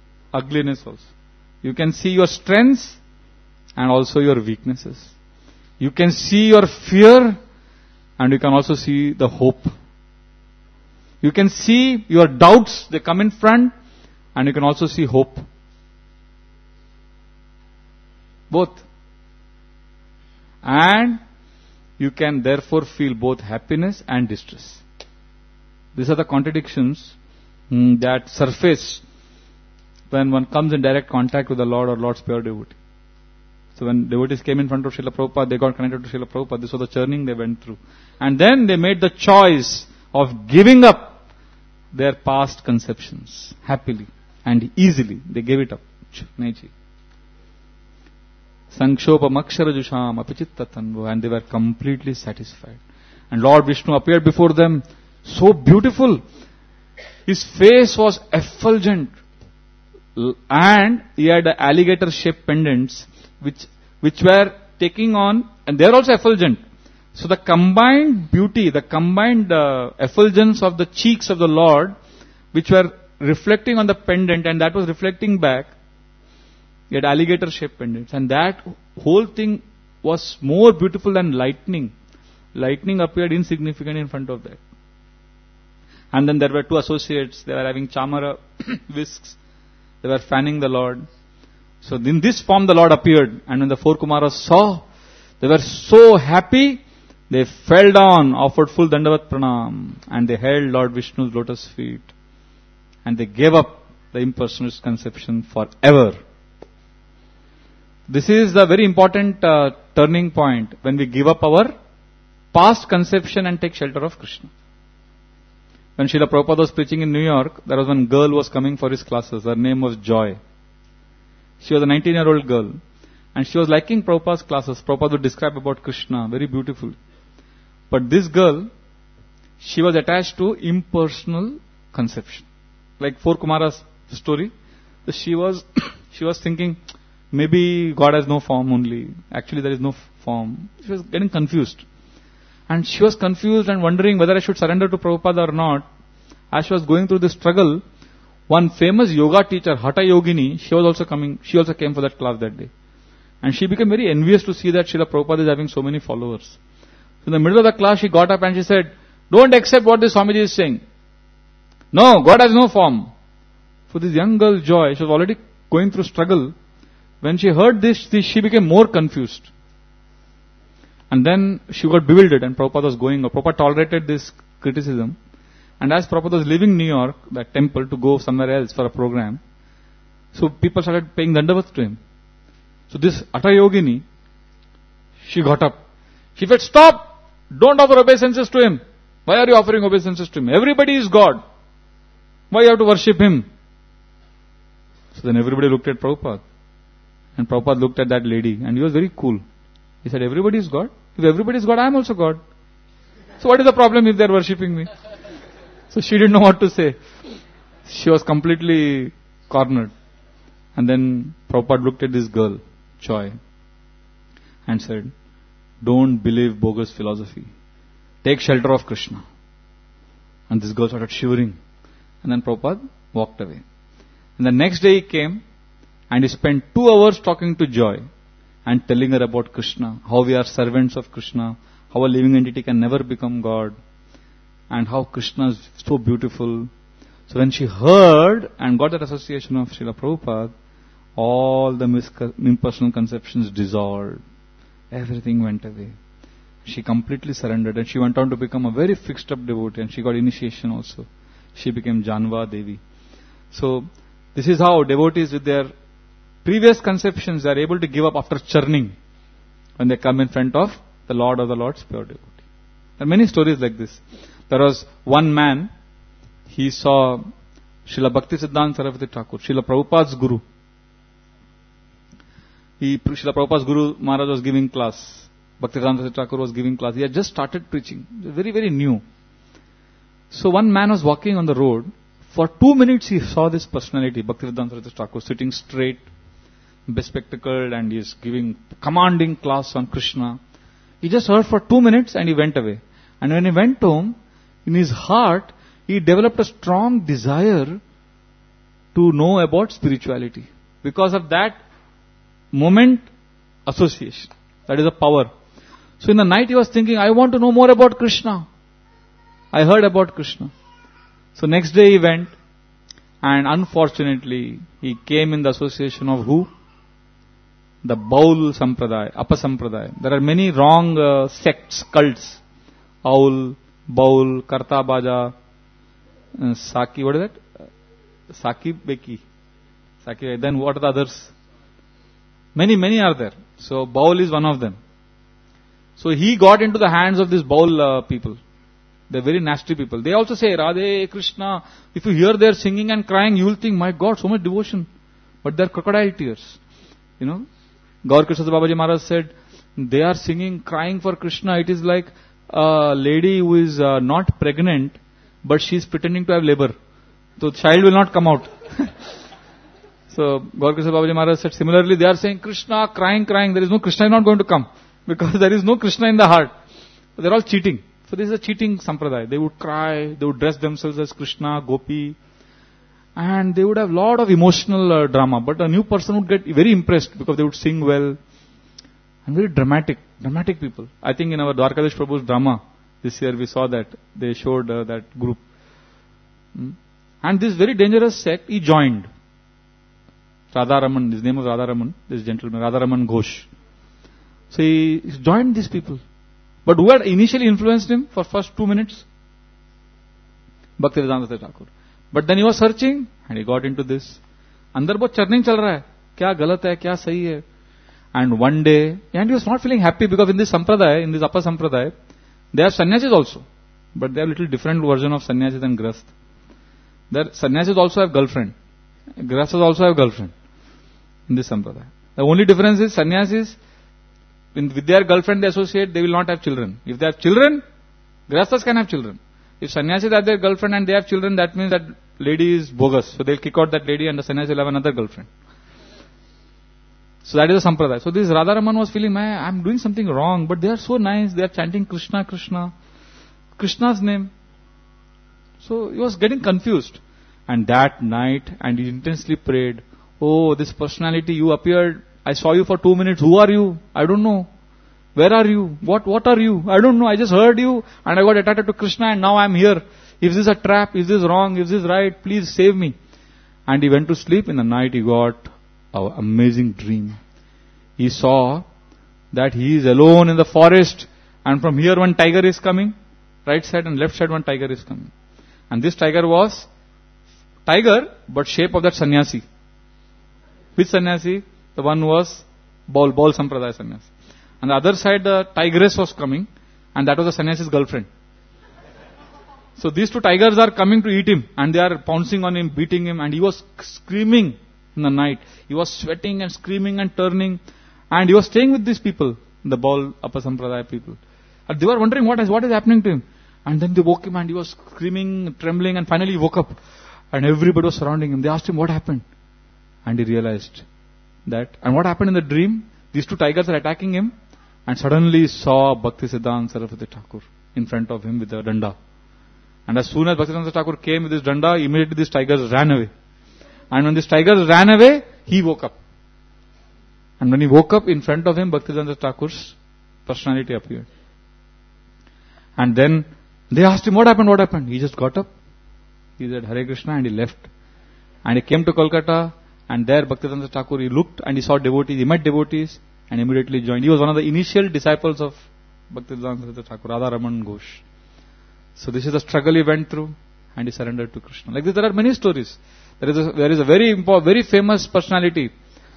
ugliness also. You can see your strengths and also your weaknesses. You can see your fear and you can also see the hope. You can see your doubts, they come in front, and you can also see hope. Both. And you can therefore feel both happiness and distress. These are the contradictions that surface when one comes in direct contact with the Lord or Lord's pure devotee. So when devotees came in front of Srila Prabhupada, they got connected to Srila Prabhupada. This was the churning they went through. And then they made the choice of giving up their past conceptions happily and easily. They gave it up. Sankshopam akshara jusham apichitta tanvo, and they were completely satisfied. And Lord Vishnu appeared before them, so beautiful. His face was effulgent, and he had alligator-shaped pendants which were taking on, and they are also effulgent. So the combined beauty, the combined effulgence of the cheeks of the Lord, which were reflecting on the pendant, and that was reflecting back, he had alligator-shaped pendants, and that whole thing was more beautiful than lightning. Lightning appeared insignificant in front of that. And then there were two associates, they were having chamara whisks, they were fanning the Lord. So in this form the Lord appeared, and when the four Kumaras saw, they were so happy, they fell down, offered full Dandavat Pranam, and they held Lord Vishnu's lotus feet. And they gave up the impersonalist conception forever. This is the very important turning point when we give up our past conception and take shelter of Krishna. When Srila Prabhupada was preaching in New York, there was one girl who was coming for his classes. Her name was Joy. She was a 19-year-old girl. And she was liking Prabhupada's classes. Prabhupada would describe about Krishna very beautiful. But this girl, she was attached to impersonal conception. Like Four Kumara's story. She was thinking, maybe God has no form only. Actually there is no form. She was getting confused. And she was confused and wondering whether I should surrender to Prabhupada or not. As she was going through this struggle, one famous yoga teacher, Hatha Yogini, she also came for that class that day. And she became very envious to see that Srila Prabhupada is having so many followers. So in the middle of the class, she got up and she said, don't accept what this Swamiji is saying. No, God has no form. For this young girl, Joy, she was already going through struggle. When she heard this, she became more confused. And then she got bewildered and Prabhupada was going. Prabhupada tolerated this criticism. And as Prabhupada was leaving New York, that temple, to go somewhere else for a program, so people started paying Dandavat to him. So this Hatha Yogini, she got up. She said, stop! Don't offer obeisances to him. Why are you offering obeisances to him? Everybody is God. Why you have to worship him? So then everybody looked at Prabhupada. And Prabhupada looked at that lady and he was very cool. He said, everybody is God? If everybody is God, I am also God. So what is the problem if they are worshipping me? So she didn't know what to say. She was completely cornered. And then Prabhupada looked at this girl, Joy, and said, don't believe bogus philosophy. Take shelter of Krishna. And this girl started shivering. And then Prabhupada walked away. And the next day he came and he spent 2 hours talking to Joy and telling her about Krishna, how we are servants of Krishna, how a living entity can never become God, and how Krishna is so beautiful. So when she heard and got that association of Srila Prabhupada, all the impersonal conceptions dissolved. Everything went away. She completely surrendered and she went on to become a very fixed up devotee, and she got initiation also. She became Janva Devi. So this is how devotees with their previous conceptions are able to give up after churning when they come in front of the Lord or the Lord's pure devotee. There are many stories like this. There was one man, he saw Srila Bhaktisiddhanta Saraswati Thakur, Srila Prabhupada's guru. Srila Prabhupada's guru Maharaj was giving class. Bhaktisiddhanta Saraswati Thakur was giving class. He had just started preaching. Very, very new. So one man was walking on the road. For 2 minutes he saw this personality, Bhaktisiddhanta Saraswati Thakur, sitting straight, bespectacled, and he is giving commanding class on Krishna. He just heard for 2 minutes and he went away. And when he went home, in his heart, he developed a strong desire to know about spirituality. Because of that moment association. That is a power. So in the night he was thinking, I want to know more about Krishna. I heard about Krishna. So next day he went, and unfortunately he came in the association of who? The Baul Sampradaya, Apasampradaya. There are many wrong sects, cults. Aul, Baul, Karta Baja, Saki, what is that? Saki Beki. Saki, then what are the others? Many are there. So Baul is one of them. So he got into the hands of these Baul people. They're very nasty people. They also say, Radhe, Krishna. If you hear their singing and crying, you will think, my God, so much devotion. But they're crocodile tears. You know, Gaur Krishna Babaji Maharaj said, they are singing, crying for Krishna. It is like a lady who is not pregnant, but she is pretending to have labor. So the child will not come out. So Gaur Krishna Babaji Maharaj said, similarly, they are saying, Krishna, crying. There is no Krishna is not going to come. Because there is no Krishna in the heart. They are all cheating. So this is a cheating sampradaya. They would cry, they would dress themselves as Krishna, Gopi, and they would have lot of emotional drama. But a new person would get very impressed because they would sing well and very dramatic people. I think in our Dwarkadish Prabhu's drama this year we saw that they showed that group. And this very dangerous sect he joined. Radharaman, his name was Radharaman, this gentleman, Radharaman Ghosh. So he joined these people. But who had initially influenced him for first 2 minutes? Bhaktivedanta Thakur. But then he was searching and he got into this. Andar bahut churning chal raha hai. Kya galat hai, kya sahi hai. And one day, and he was not feeling happy because in this sampradaya, in this upper sampradaya, they have sannyasis also. But they have little different version of sannyasis than grahasth. Their sannyasis also have girlfriend. Grahasthas also have girlfriend in this sampradaya. The only difference is sannyasis, with their girlfriend they associate, they will not have children. If they have children, grahasthas can have children. If sannyasis have their girlfriend and they have children, that means that lady is bogus. So they'll kick out that lady and the sannyasi will have another girlfriend. So that is the sampradaya. So this Radharaman was feeling, I'm doing something wrong, but they are so nice. They are chanting Krishna, Krishna, Krishna's name. So he was getting confused. And that night, and he intensely prayed, oh, this personality, you appeared, I saw you for 2 minutes. Who are you? I don't know. Where are you? What are you? I don't know. I just heard you and I got attracted to Krishna and now I am here. Is this a trap? Is this wrong? Is this right? Please save me. And he went to sleep. In the night he got an amazing dream. He saw that he is alone in the forest and from here one tiger is coming. Right side and left side one tiger is coming. And this tiger was tiger but shape of that sannyasi. Which sannyasi? The one was Baul Sampradaya sannyasi. On the other side, the tigress was coming, and that was the sannyasi's girlfriend. So these two tigers are coming to eat him, and they are pouncing on him, beating him, and he was screaming in the night. He was sweating and screaming and turning, and he was staying with these people, the Baul Apasampradaya people. And they were wondering what is happening to him. And then they woke him, and he was screaming, trembling, and finally he woke up, and everybody was surrounding him. They asked him what happened, and he realized that. And what happened in the dream? These two tigers are attacking him. And suddenly saw Bhaktisiddhanta Saraswati Thakur in front of him with a danda. And as soon as Bhaktisiddhanta Thakur came with his danda, immediately these tigers ran away. And when these tigers ran away, he woke up. And when he woke up, in front of him, Bhaktisiddhanta Thakur's personality appeared. And then they asked him, what happened? He just got up. He said, Hare Krishna, and he left. And he came to Kolkata, and there Bhaktisiddhanta Thakur, he looked and he saw devotees, he met devotees, and immediately joined. He was one of the initial disciples of Bhaktisiddhanta Thakur, Radharaman Ghosh. So this is the struggle he went through, and he surrendered to Krishna. Like this, there are many stories. There is a very famous personality.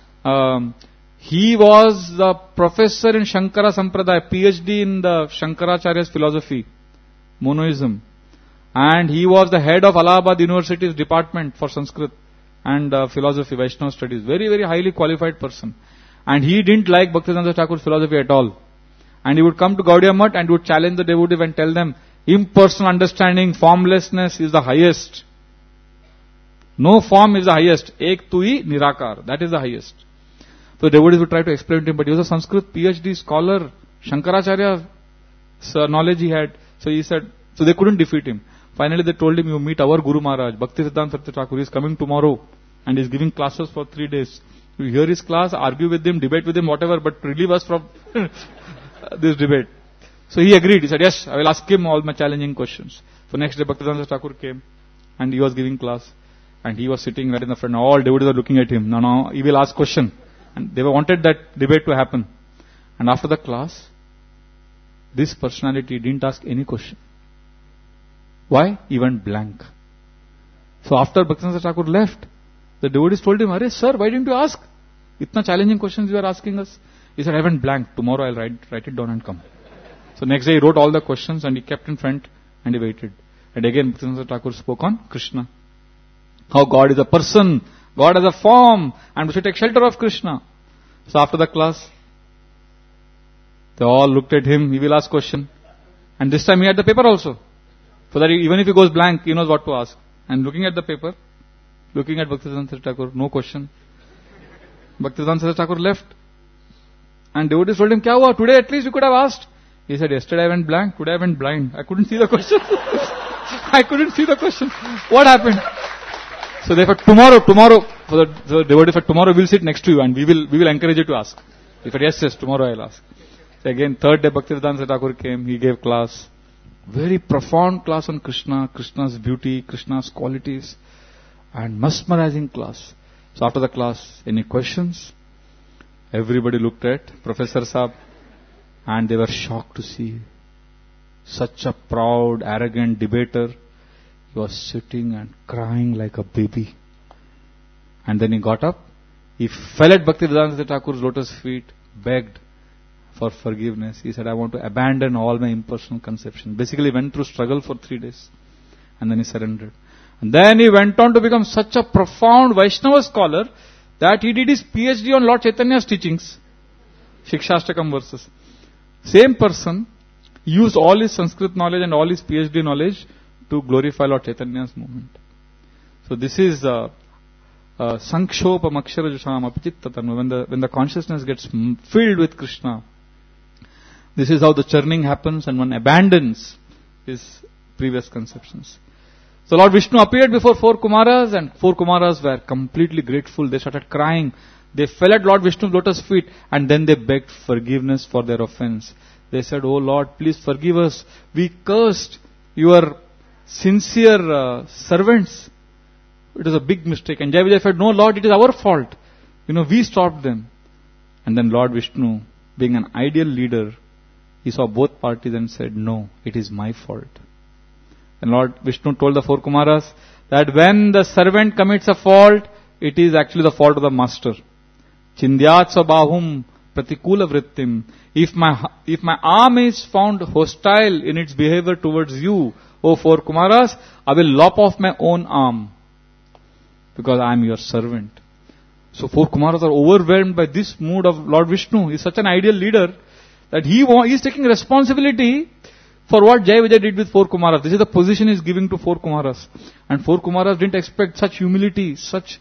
He was the professor in Shankara Sampradaya, PhD in the Shankaracharya's philosophy, monoism. And he was the head of Allahabad University's department for Sanskrit and philosophy, Vaishnava studies. Very highly qualified person. And he didn't like Bhaktisiddhanta Thakur's philosophy at all. And he would come to Gaudiya Math and would challenge the devotees and tell them, impersonal understanding, formlessness is the highest. No form is the highest. Ek tu hi nirakar. That is the highest. So the devotees would try to explain to him, but he was a Sanskrit PhD scholar. Shankaracharya's knowledge he had. So he said, so they couldn't defeat him. Finally they told him, you meet our Guru Maharaj, Bhaktisiddhanta Saraswati Thakur. He is coming tomorrow and he is giving classes for 3 days. You hear his class, argue with him, debate with him, whatever, but relieve us from this debate. So he agreed. He said, yes, I will ask him all my challenging questions. So next day Bhaktivedanta Thakur came and he was giving class. And he was sitting right in the front. All devotees were looking at him. Now he will ask question. And they wanted that debate to happen. And after the class, this personality didn't ask any question. Why? He went blank. So after Bhaktivedanta Thakur left, the devotees told him, Arey sir, why didn't you ask? Itna challenging questions you are asking us. He said, I went blank. Tomorrow I'll write it down and come. So next day he wrote all the questions and he kept in front and he waited. And again Bhaktivedanta Thakur spoke on Krishna. How God is a person, God has a form, and we should take shelter of Krishna. So after the class, they all looked at him, he will ask question. And this time he had the paper also. So that even if he goes blank, he knows what to ask. And looking at the paper, looking at Bhaktivedanta Thakur, no question. Bhaktivedanta Thakur left. And devotees told him, Kya hua? Today at least you could have asked. He said, yesterday I went blank, today I went blind. I couldn't see the question. I couldn't see the question. What happened? So therefore tomorrow, for the devotee, for tomorrow we'll sit next to you and we will encourage you to ask. He said, yes, tomorrow I'll ask. So again, third day Bhaktivedanta Thakur came, he gave class. Very profound class on Krishna, Krishna's beauty, Krishna's qualities. And mesmerizing class. So after the class, any questions? Everybody looked at Professor Saab and they were shocked to see such a proud, arrogant debater. He was sitting and crying like a baby. And then he got up. He fell at Bhaktivedanta Thakur's lotus feet, begged for forgiveness. He said, I want to abandon all my impersonal conception. Basically went through struggle for 3 days. And then he surrendered. And then he went on to become such a profound Vaishnava scholar that he did his PhD on Lord Chaitanya's teachings. Shikshashtakam verses. Same person used all his Sanskrit knowledge and all his PhD knowledge to glorify Lord Chaitanya's movement. So this is Sankshopam Akshara Apichittatanva. When the consciousness gets filled with Krishna, this is how the churning happens and one abandons his previous conceptions. So Lord Vishnu appeared before 4 Kumaras and 4 Kumaras were completely grateful. They started crying. They fell at Lord Vishnu's lotus feet and then they begged forgiveness for their offense. They said, Oh Lord, please forgive us. We cursed your sincere servants. It was a big mistake. And Jai Vijay said, no Lord, it is our fault. We stopped them. And then Lord Vishnu, being an ideal leader, he saw both parties and said, no, it is my fault. And Lord Vishnu told the 4 Kumaras that when the servant commits a fault, it is actually the fault of the master. Chindyat sabahum pratikula vrittim. If my arm is found hostile in its behavior towards you, O 4 Kumaras, I will lop off my own arm because I am your servant. So 4 Kumaras are overwhelmed by this mood of Lord Vishnu. He is such an ideal leader that he is taking responsibility for what Jai Vijay did with 4 Kumaras. This is the position he is giving to 4 Kumaras. And 4 Kumaras didn't expect such humility, such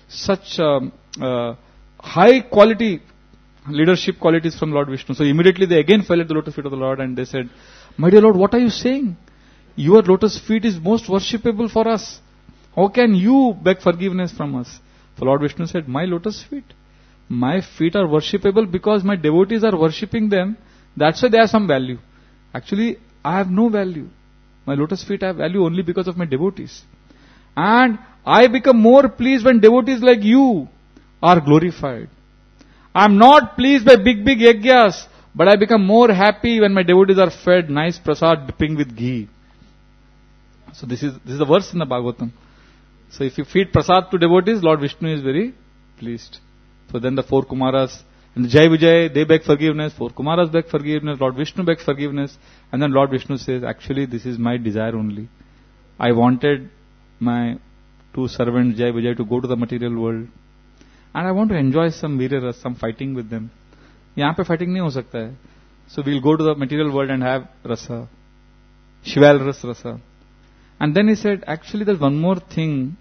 high quality leadership qualities from Lord Vishnu. So immediately they again fell at the lotus feet of the Lord and they said, my dear Lord, what are you saying? Your lotus feet is most worshipable for us. How can you beg forgiveness from us? So Lord Vishnu said, my lotus feet? My feet are worshipable because my devotees are worshipping them. That's why they have some value. Actually, I have no value. My lotus feet have value only because of my devotees. And I become more pleased when devotees like you are glorified. I am not pleased by big yajnas, but I become more happy when my devotees are fed nice prasad dipping with ghee. So this is the verse in the Bhagavatam. So if you feed prasad to devotees, Lord Vishnu is very pleased. So then the 4 Kumaras and the Jai Vijay, they beg forgiveness. 4 Kumaras beg forgiveness. Lord Vishnu begs forgiveness. And then Lord Vishnu says, actually this is my desire only. I wanted my 2 servants, Jai Vijay, to go to the material world. And I want to enjoy some Veera, some fighting with them. Yahan pe fighting nahi ho sakta hai. So we'll go to the material world and have rasa. Shivalras rasa. And then he said, actually there's one more thing.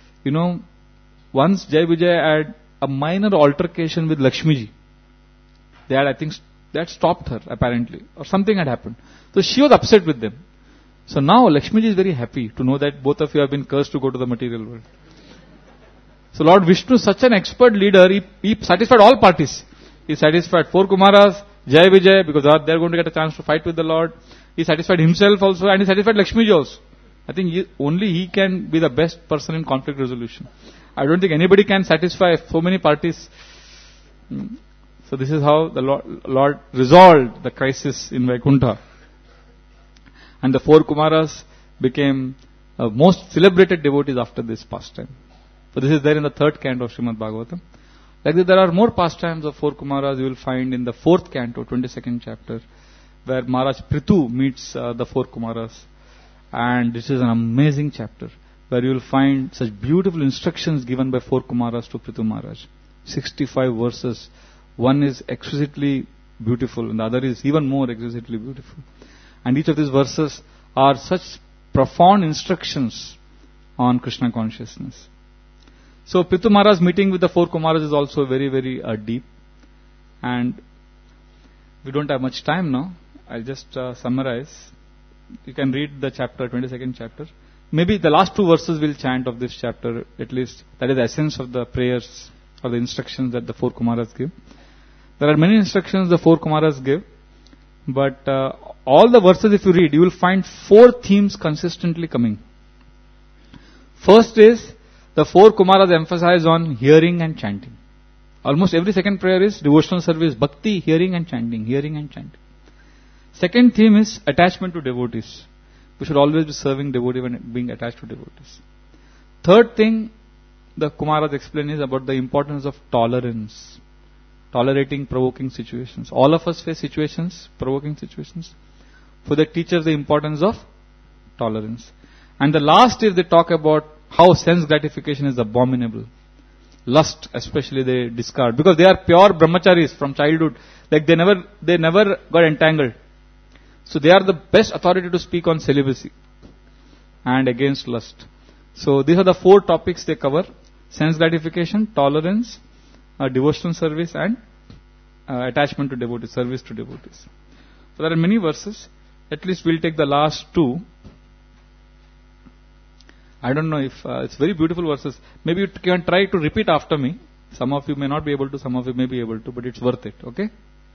Once Jai Vijay had a minor altercation with Lakshmiji. They had stopped her apparently. Or something had happened. So she was upset with them. So now Lakshmiji is very happy to know that both of you have been cursed to go to the material world. So Lord Vishnu, such an expert leader, he satisfied all parties. He satisfied 4 Kumaras, Jai Vijay, because they're going to get a chance to fight with the Lord. He satisfied himself also, and he satisfied Lakshmi Ji also. I think only he can be the best person in conflict resolution. I don't think anybody can satisfy so many parties. So this is how the Lord resolved the crisis in Vaikuntha. And the 4 Kumaras became most celebrated devotees after this pastime. So this is there in the 3rd canto of Srimad Bhagavatam. Like that, there are more pastimes of 4 Kumaras you will find in the 4th canto, 22nd chapter, where Maharaj Prithu meets the 4 Kumaras. And this is an amazing chapter, where you will find such beautiful instructions given by 4 Kumaras to Prithu Maharaj. 65 verses. One is exquisitely beautiful, and the other is even more exquisitely beautiful. And each of these verses are such profound instructions on Krishna consciousness. So Prithu Maharaj's meeting with the 4 Kumaras is also very, very deep. And we don't have much time now. I'll just summarize. You can read the chapter, 22nd chapter. Maybe the last 2 verses will chant of this chapter, at least. That is the essence of the prayers or the instructions that the 4 Kumaras give. There are many instructions the 4 Kumaras give. But all the verses, if you read, you will find 4 themes consistently coming. First is, the 4 Kumaras emphasize on hearing and chanting. Almost every second prayer is devotional service, bhakti, hearing and chanting, hearing and chanting. Second theme is attachment to devotees. We should always be serving devotee when being attached to devotees. Third thing the Kumaras explain is about the importance of tolerance. Tolerating provoking situations. All of us face situations, provoking situations. For the teachers, the importance of tolerance. And the last is they talk about how sense gratification is abominable. Lust especially they discard. Because they are pure brahmacharis from childhood. Like they never got entangled. So they are the best authority to speak on celibacy and against lust. So these are the 4 topics they cover. Sense gratification, tolerance, devotional service and attachment to devotees, service to devotees. So there are many verses. At least we'll take the last 2. I don't know if it's very beautiful verses. Maybe you can try to repeat after me. Some of you may not be able to, some of you may be able to, but it's worth it. Okay?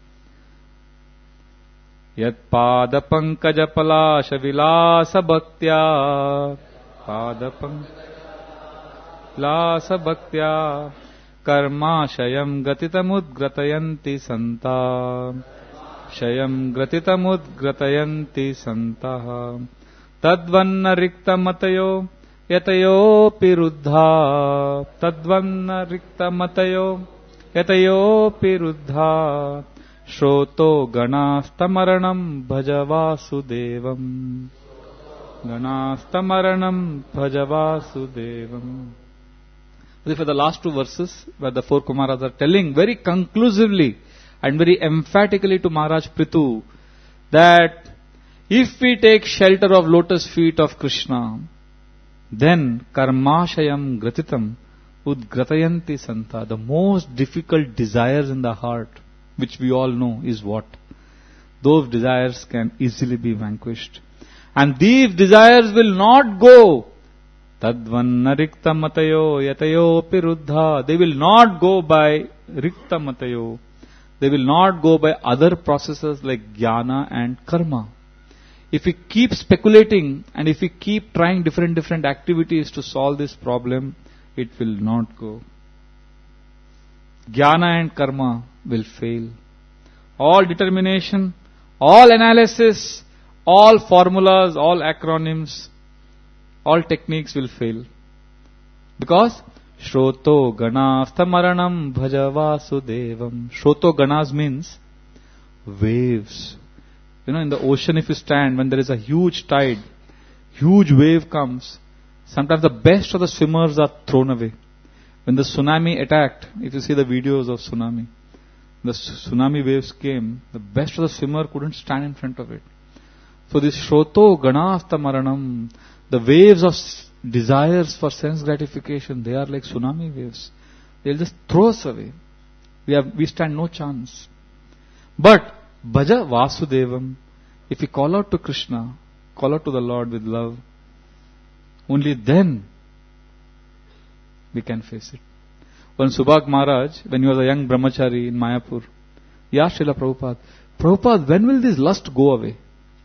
Yat pada pankaja palasha vilasa bhaktya pada pankaja vilasa bhaktya karma shayam gratitamudgratayanti santa shayam gratitamudgratayanti santa tadvanna rikta matayo yatayo piruddha tadvanna rikta matayo yatayo piruddha shroto ganastamaranam bhajavasudevam ganastamaranam bhajavasudevam. These are the last 2 verses where the 4 Kumaras are telling very conclusively and very emphatically to Maharaj Prithu that if we take shelter of lotus feet of Krishna, then karmashayam gratitam udgratayanti santa. The most difficult desires in the heart, which we all know is what? Those desires can easily be vanquished. And these desires will not go. Tadvanna rikta matayo yatayo piruddha. They will not go by rikta matayo. They will not go by other processes like jnana and karma. If we keep speculating and if we keep trying different activities to solve this problem, it will not go. Jnana and karma will fail. All determination, all analysis, all formulas, all acronyms, all techniques will fail. Because Shroto ganastamaranam bhajavasudevam. Shroto ganas means waves. In the ocean if you stand, when there is a huge tide, huge wave comes, sometimes the best of the swimmers are thrown away. When the tsunami attacked, if you see the videos of tsunami, the tsunami waves came, the best of the swimmer couldn't stand in front of it. So this Shroto ganastamaranam, the waves of desires for sense gratification, they are like tsunami waves. They'll just throw us away. We stand no chance. But Bhaja Vasudevam, if we call out to Krishna, call out to the Lord with love, only then we can face it. When Subhag Maharaj, when he was a young brahmachari in Mayapur, he asked Srila Prabhupada, Prabhupada, when will this lust go away?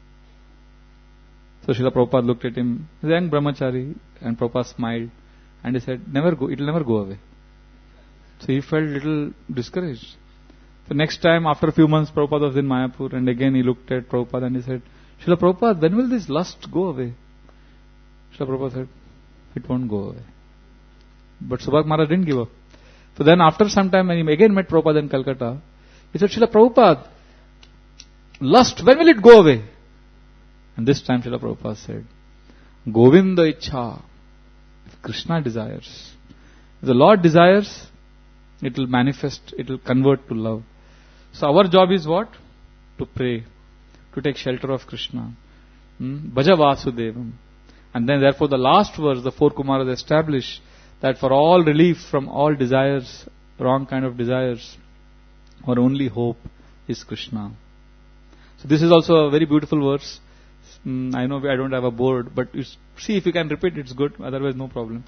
So Srila Prabhupada looked at him, he's a young brahmachari, and Prabhupada smiled and he said, it will never go away. So he felt little discouraged. So next time, after a few months, Prabhupada was in Mayapur, and again he looked at Prabhupada and he said, Srila Prabhupada, when will this lust go away? Srila Prabhupada said, it won't go away. But Subhag Maharaj didn't give up. So then after some time, when he again met Prabhupada in Calcutta, he said, Srila Prabhupada, lust, when will it go away? And this time Srila Prabhupada said, Govinda Ichha, if Krishna desires, if the Lord desires, it will manifest, it will convert to love. So our job is what? To pray, to take shelter of Krishna. Bhaja Vasudevam. And then therefore the last verse, the four Kumaras establish that for all relief from all desires, wrong kind of desires, our only hope is Krishna. So this is also a very beautiful verse. I know I don't have a board, but you see if you can repeat, it's good, otherwise no problem.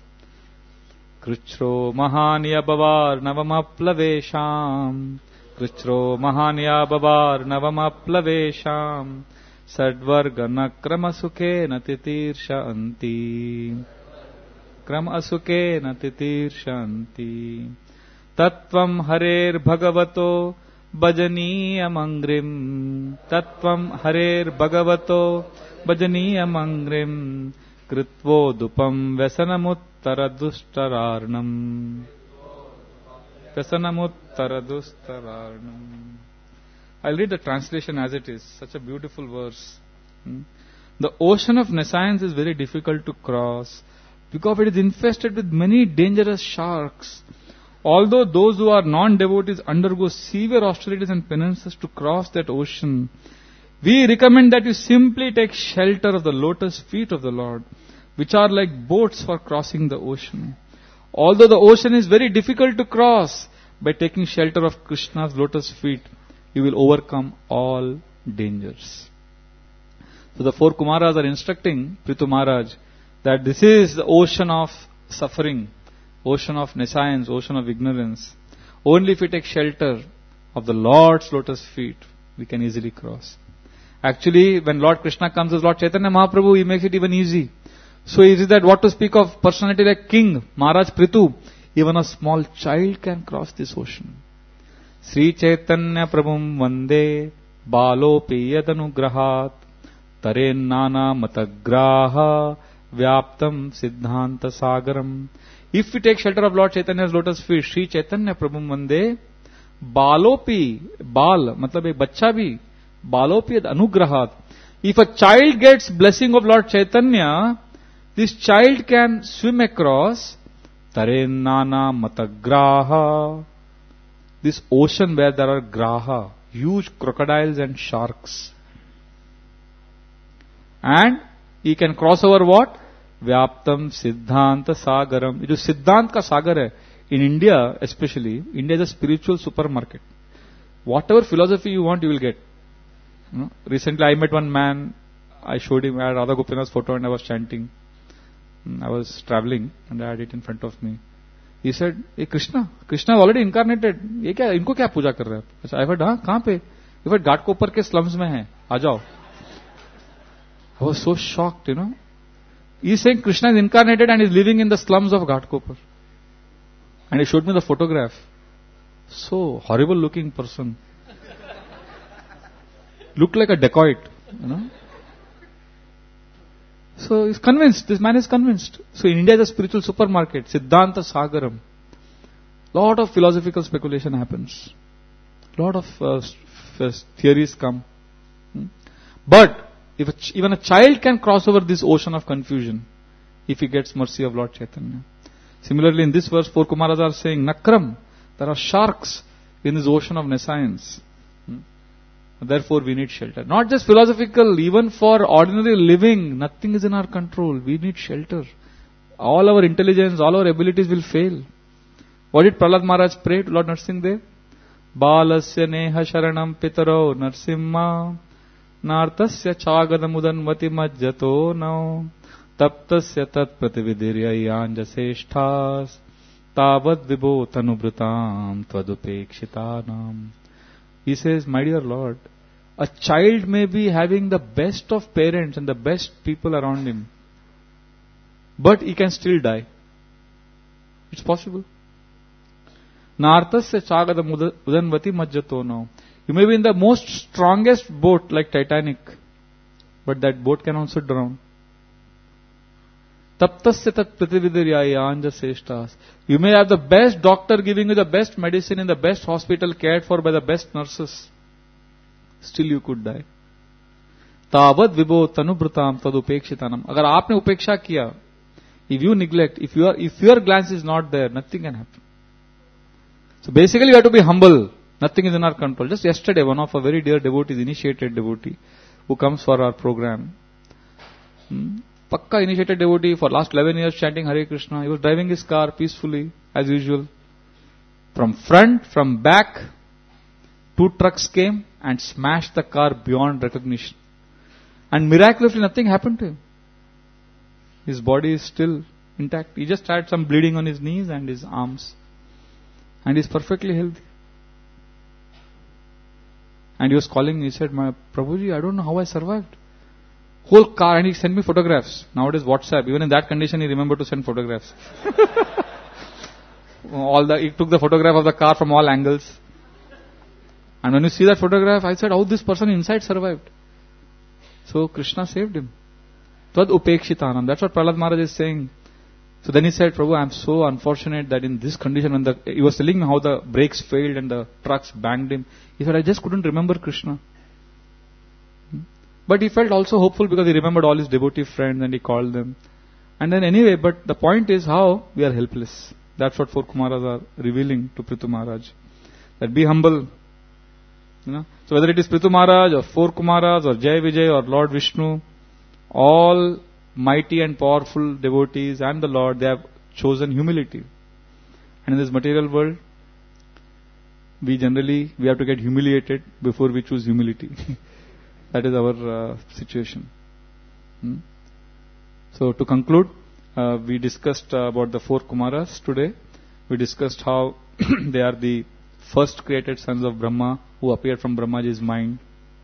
Krichro mahanya bavar navamaplavesham, Krichro mahanya bavar navamaplavesham, Sadvargana krama sukhe natitirsha anti, krama sukhe natitirsha anti, Tattvam harer bhagavato Bhajaniyam angrim, Tattvam harer bhagavato Bhajaniyam angrim, Kritvo dupam vesanamuttara dustararnam, vesanamuttara dustararnam. I'll read the translation as it is. Such a beautiful verse. The ocean of nescience is very difficult to cross because it is infested with many dangerous sharks. Although those who are non-devotees undergo severe austerities and penances to cross that ocean, we recommend that you simply take shelter of the lotus feet of the Lord, which are like boats for crossing the ocean. Although the ocean is very difficult to cross, by taking shelter of Krishna's lotus feet, you will overcome all dangers. So the four Kumaras are instructing Prithu Maharaj that this is the ocean of suffering, ocean of nescience, ocean of ignorance. Only if we take shelter of the Lord's lotus feet, we can easily cross. Actually, when Lord Krishna comes as Lord Chaitanya Mahaprabhu, he makes it even easy. So easy that what to speak of personality like King Maharaj Prithu, even a small child can cross this ocean. Sri Chaitanya Prabhum Vande Balopi Yadanugrahat Taren Nana Matagraha Vyaptam Siddhanta Sagaram. If we take shelter of Lord Chaitanya's lotus feet, Sri Chaitanya Prabhum Vande Balopi, Bal, matlab ek bachcha bhi, Balopi Anugrahat. If a child gets blessing of Lord Chaitanya, this child can swim across Taren Nana Matagraha, this ocean where there are graha, huge crocodiles and sharks. And he can cross over what? Vyaptam Siddhanta Sagaram. It is Siddhant ka sagar hai. In India especially, India is a spiritual supermarket. Whatever philosophy you want, you will get. Recently I met one man, I showed him, I had Radha Gopinath's photo and I was chanting. I was traveling and I had it in front of me. He said, hey Krishna already incarnated. ये क्या इनको क्या पूजा कर रहे हैं? अच्छा, I heard, हाँ कहाँ पे? He said, घाटकोपर के slums में है, आ जाओ. I was so shocked, He is saying Krishna is incarnated and is living in the slums of Ghatkopar. And he showed me the photograph. So horrible looking person. Looked like a dacoit, So he's convinced, this man is convinced. So in India is a spiritual supermarket, Siddhanta Sagaram. Lot of philosophical speculation happens. Lot of theories come. But if even a child can cross over this ocean of confusion, if he gets mercy of Lord Chaitanya. Similarly in this verse, four Kumaras are saying, Nakram, there are sharks in this ocean of nescience. Therefore we need shelter. Not just philosophical, even for ordinary living, nothing is in our control. We need shelter. All our intelligence, all our abilities will fail. What did Prahlad Maharaj pray to Lord Narsimhadev? Balasya neha sharanam pitaro narsimha nartasya chagadamudanvati majjato no taptasya tat pratividirya yanjaseshthas tavad vibho tanubrutam tvadupekshitanam. He says, my dear Lord, A child may be having the best of parents and the best people around him, but he can still die. It's possible. Nartasya chagada udanvati majjato now. You may be in the most strongest boat like Titanic, but that boat can also drown. Taptasya tat pratividiryaya anja seshtas. You may have the best doctor giving you the best medicine in the best hospital, cared for by the best nurses. Still you could die. Tavad vibho tanubhrutam tadupekshitanam. Agar aapne upeksha kiya, if you neglect, if your glance is not there, nothing can happen. So basically you have to be humble. Nothing is in our control. Just yesterday, one of our very dear devotees, initiated devotee, who comes for our program, Pakka initiated devotee for last 11 years chanting Hare Krishna. He was driving his car peacefully, as usual. From front, from back, 2 trucks came and smashed the car beyond recognition. And miraculously nothing happened to him. His body is still intact. He just had some bleeding on his knees and his arms. And he is perfectly healthy. And he was calling me, he said, "My Prabhuji, I don't know how I survived." Whole car, and he sent me photographs. Nowadays WhatsApp, even in that condition he remembered to send photographs. He took the photograph of the car from all angles. And when you see that photograph, I said, how this person inside survived. So Krishna saved him. Tvad upekshitanam. That's what Prahlad Maharaj is saying. So then he said, Prabhu, I am so unfortunate that in this condition, when he was telling me how the brakes failed and the trucks banged him. He said, I just couldn't remember Krishna. But he felt also hopeful because he remembered all his devotee friends and he called them. And then anyway, but the point is how we are helpless. That's what 4 Kumaras are revealing to Prithu Maharaj. That be humble. So whether it is Prithu Maharaj or 4 Kumaras or Jai Vijay or Lord Vishnu, all mighty and powerful devotees and the Lord, they have chosen humility. And in this material world, we have to get humiliated before we choose humility. That is our situation. So to conclude, we discussed about the 4 Kumaras today. We discussed how they are the first created sons of Brahma who appeared from Brahmaji's mind.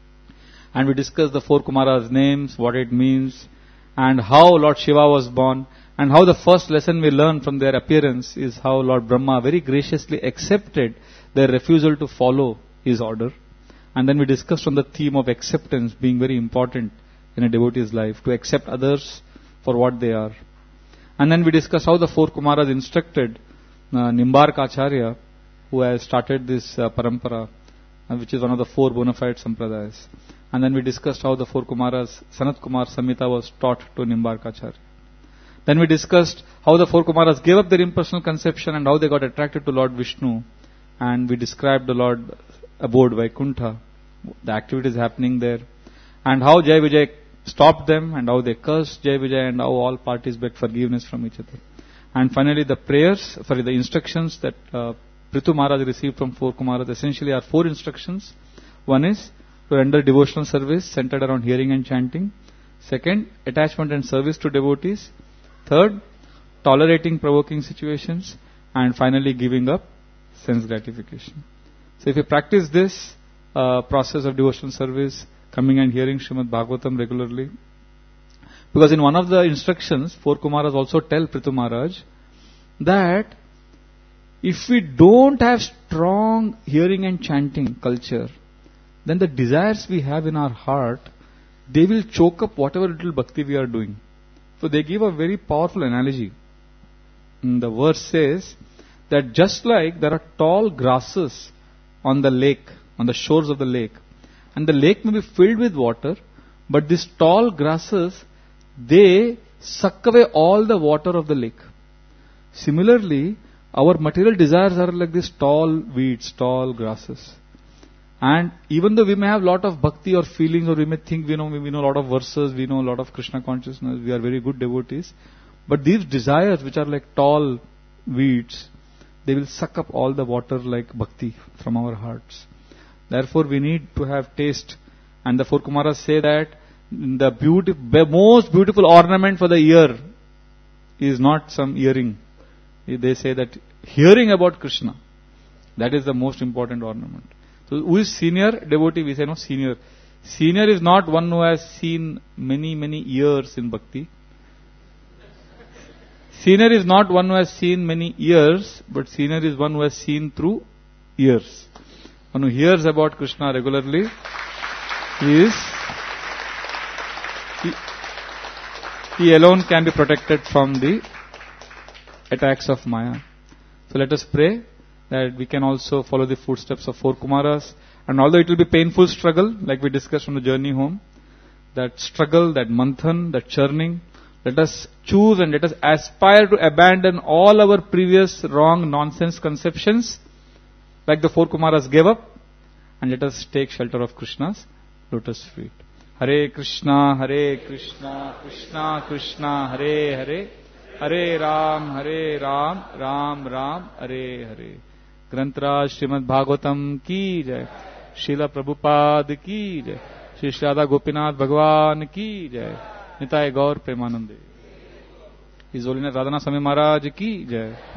And we discussed the 4 Kumaras' names, what it means, and how Lord Shiva was born, and how the first lesson we learn from their appearance is how Lord Brahma very graciously accepted their refusal to follow his order. And then we discussed on the theme of acceptance being very important in a devotee's life, to accept others for what they are. And then we discussed how the 4 Kumaras instructed Nimbarka Acharya, who has started this parampara, which is one of the 4 bona fide sampradayas. And then we discussed how the 4 Kumaras, Sanat Kumar Samhita was taught to Nimbarka Acharya. Then we discussed how the 4 Kumaras gave up their impersonal conception and how they got attracted to Lord Vishnu. And we described the Lord abode Vaikuntha, the activities happening there, and how Jai Vijay stopped them, and how they cursed Jai Vijay, and how all parties begged forgiveness from each other. And finally the instructions that Prithu Maharaj received from 4 Kumaras essentially are 4 instructions. One is to render devotional service centered around hearing and chanting. Second, attachment and service to devotees. Third, tolerating provoking situations. And finally, giving up sense gratification. So if you practice this process of devotional service, coming and hearing Srimad Bhagavatam regularly, because in one of the instructions, 4 Kumaras also tell Prithu Maharaj that if we don't have strong hearing and chanting culture, then the desires we have in our heart, they will choke up whatever little bhakti we are doing. So they give a very powerful analogy. The verse says that just like there are tall grasses on the lake, on the shores of the lake, and the lake may be filled with water, but these tall grasses, they suck away all the water of the lake. Similarly, our material desires are like these tall weeds, tall grasses. And even though we may have a lot of bhakti or feelings, or we may think we know a lot of verses, we know a lot of Krishna consciousness, we are very good devotees, but these desires which are like tall weeds, they will suck up all the water like bhakti from our hearts. Therefore we need to have taste. And the 4 Kumaras say that the most beautiful ornament for the ear is not some earring. They say that hearing about Krishna, that is the most important ornament. So who is senior devotee? We say no, senior. Senior is not one who has seen many, many years in bhakti. Senior is not one who has seen many years, but senior is one who has seen through years. One who hears about Krishna regularly, he alone can be protected from the attacks of Maya. So let us pray that we can also follow the footsteps of 4 Kumaras. And although it will be painful struggle, like we discussed on the journey home, that struggle, that manthan, that churning, let us choose and let us aspire to abandon all our previous wrong nonsense conceptions, like the 4 Kumaras gave up, and let us take shelter of Krishna's lotus feet. Hare Krishna, Krishna Krishna, Hare Hare, Hare Ram, Ram Ram, Hare Hare. Grantraj Srimad Bhagavatam ki jai, Srila Prabhupada ki jai, Shri Radha Gopinath Bhagwan ki jai, Nitai Gaur Premanande. His Holiness Radhana Swami Maharaj ki jai.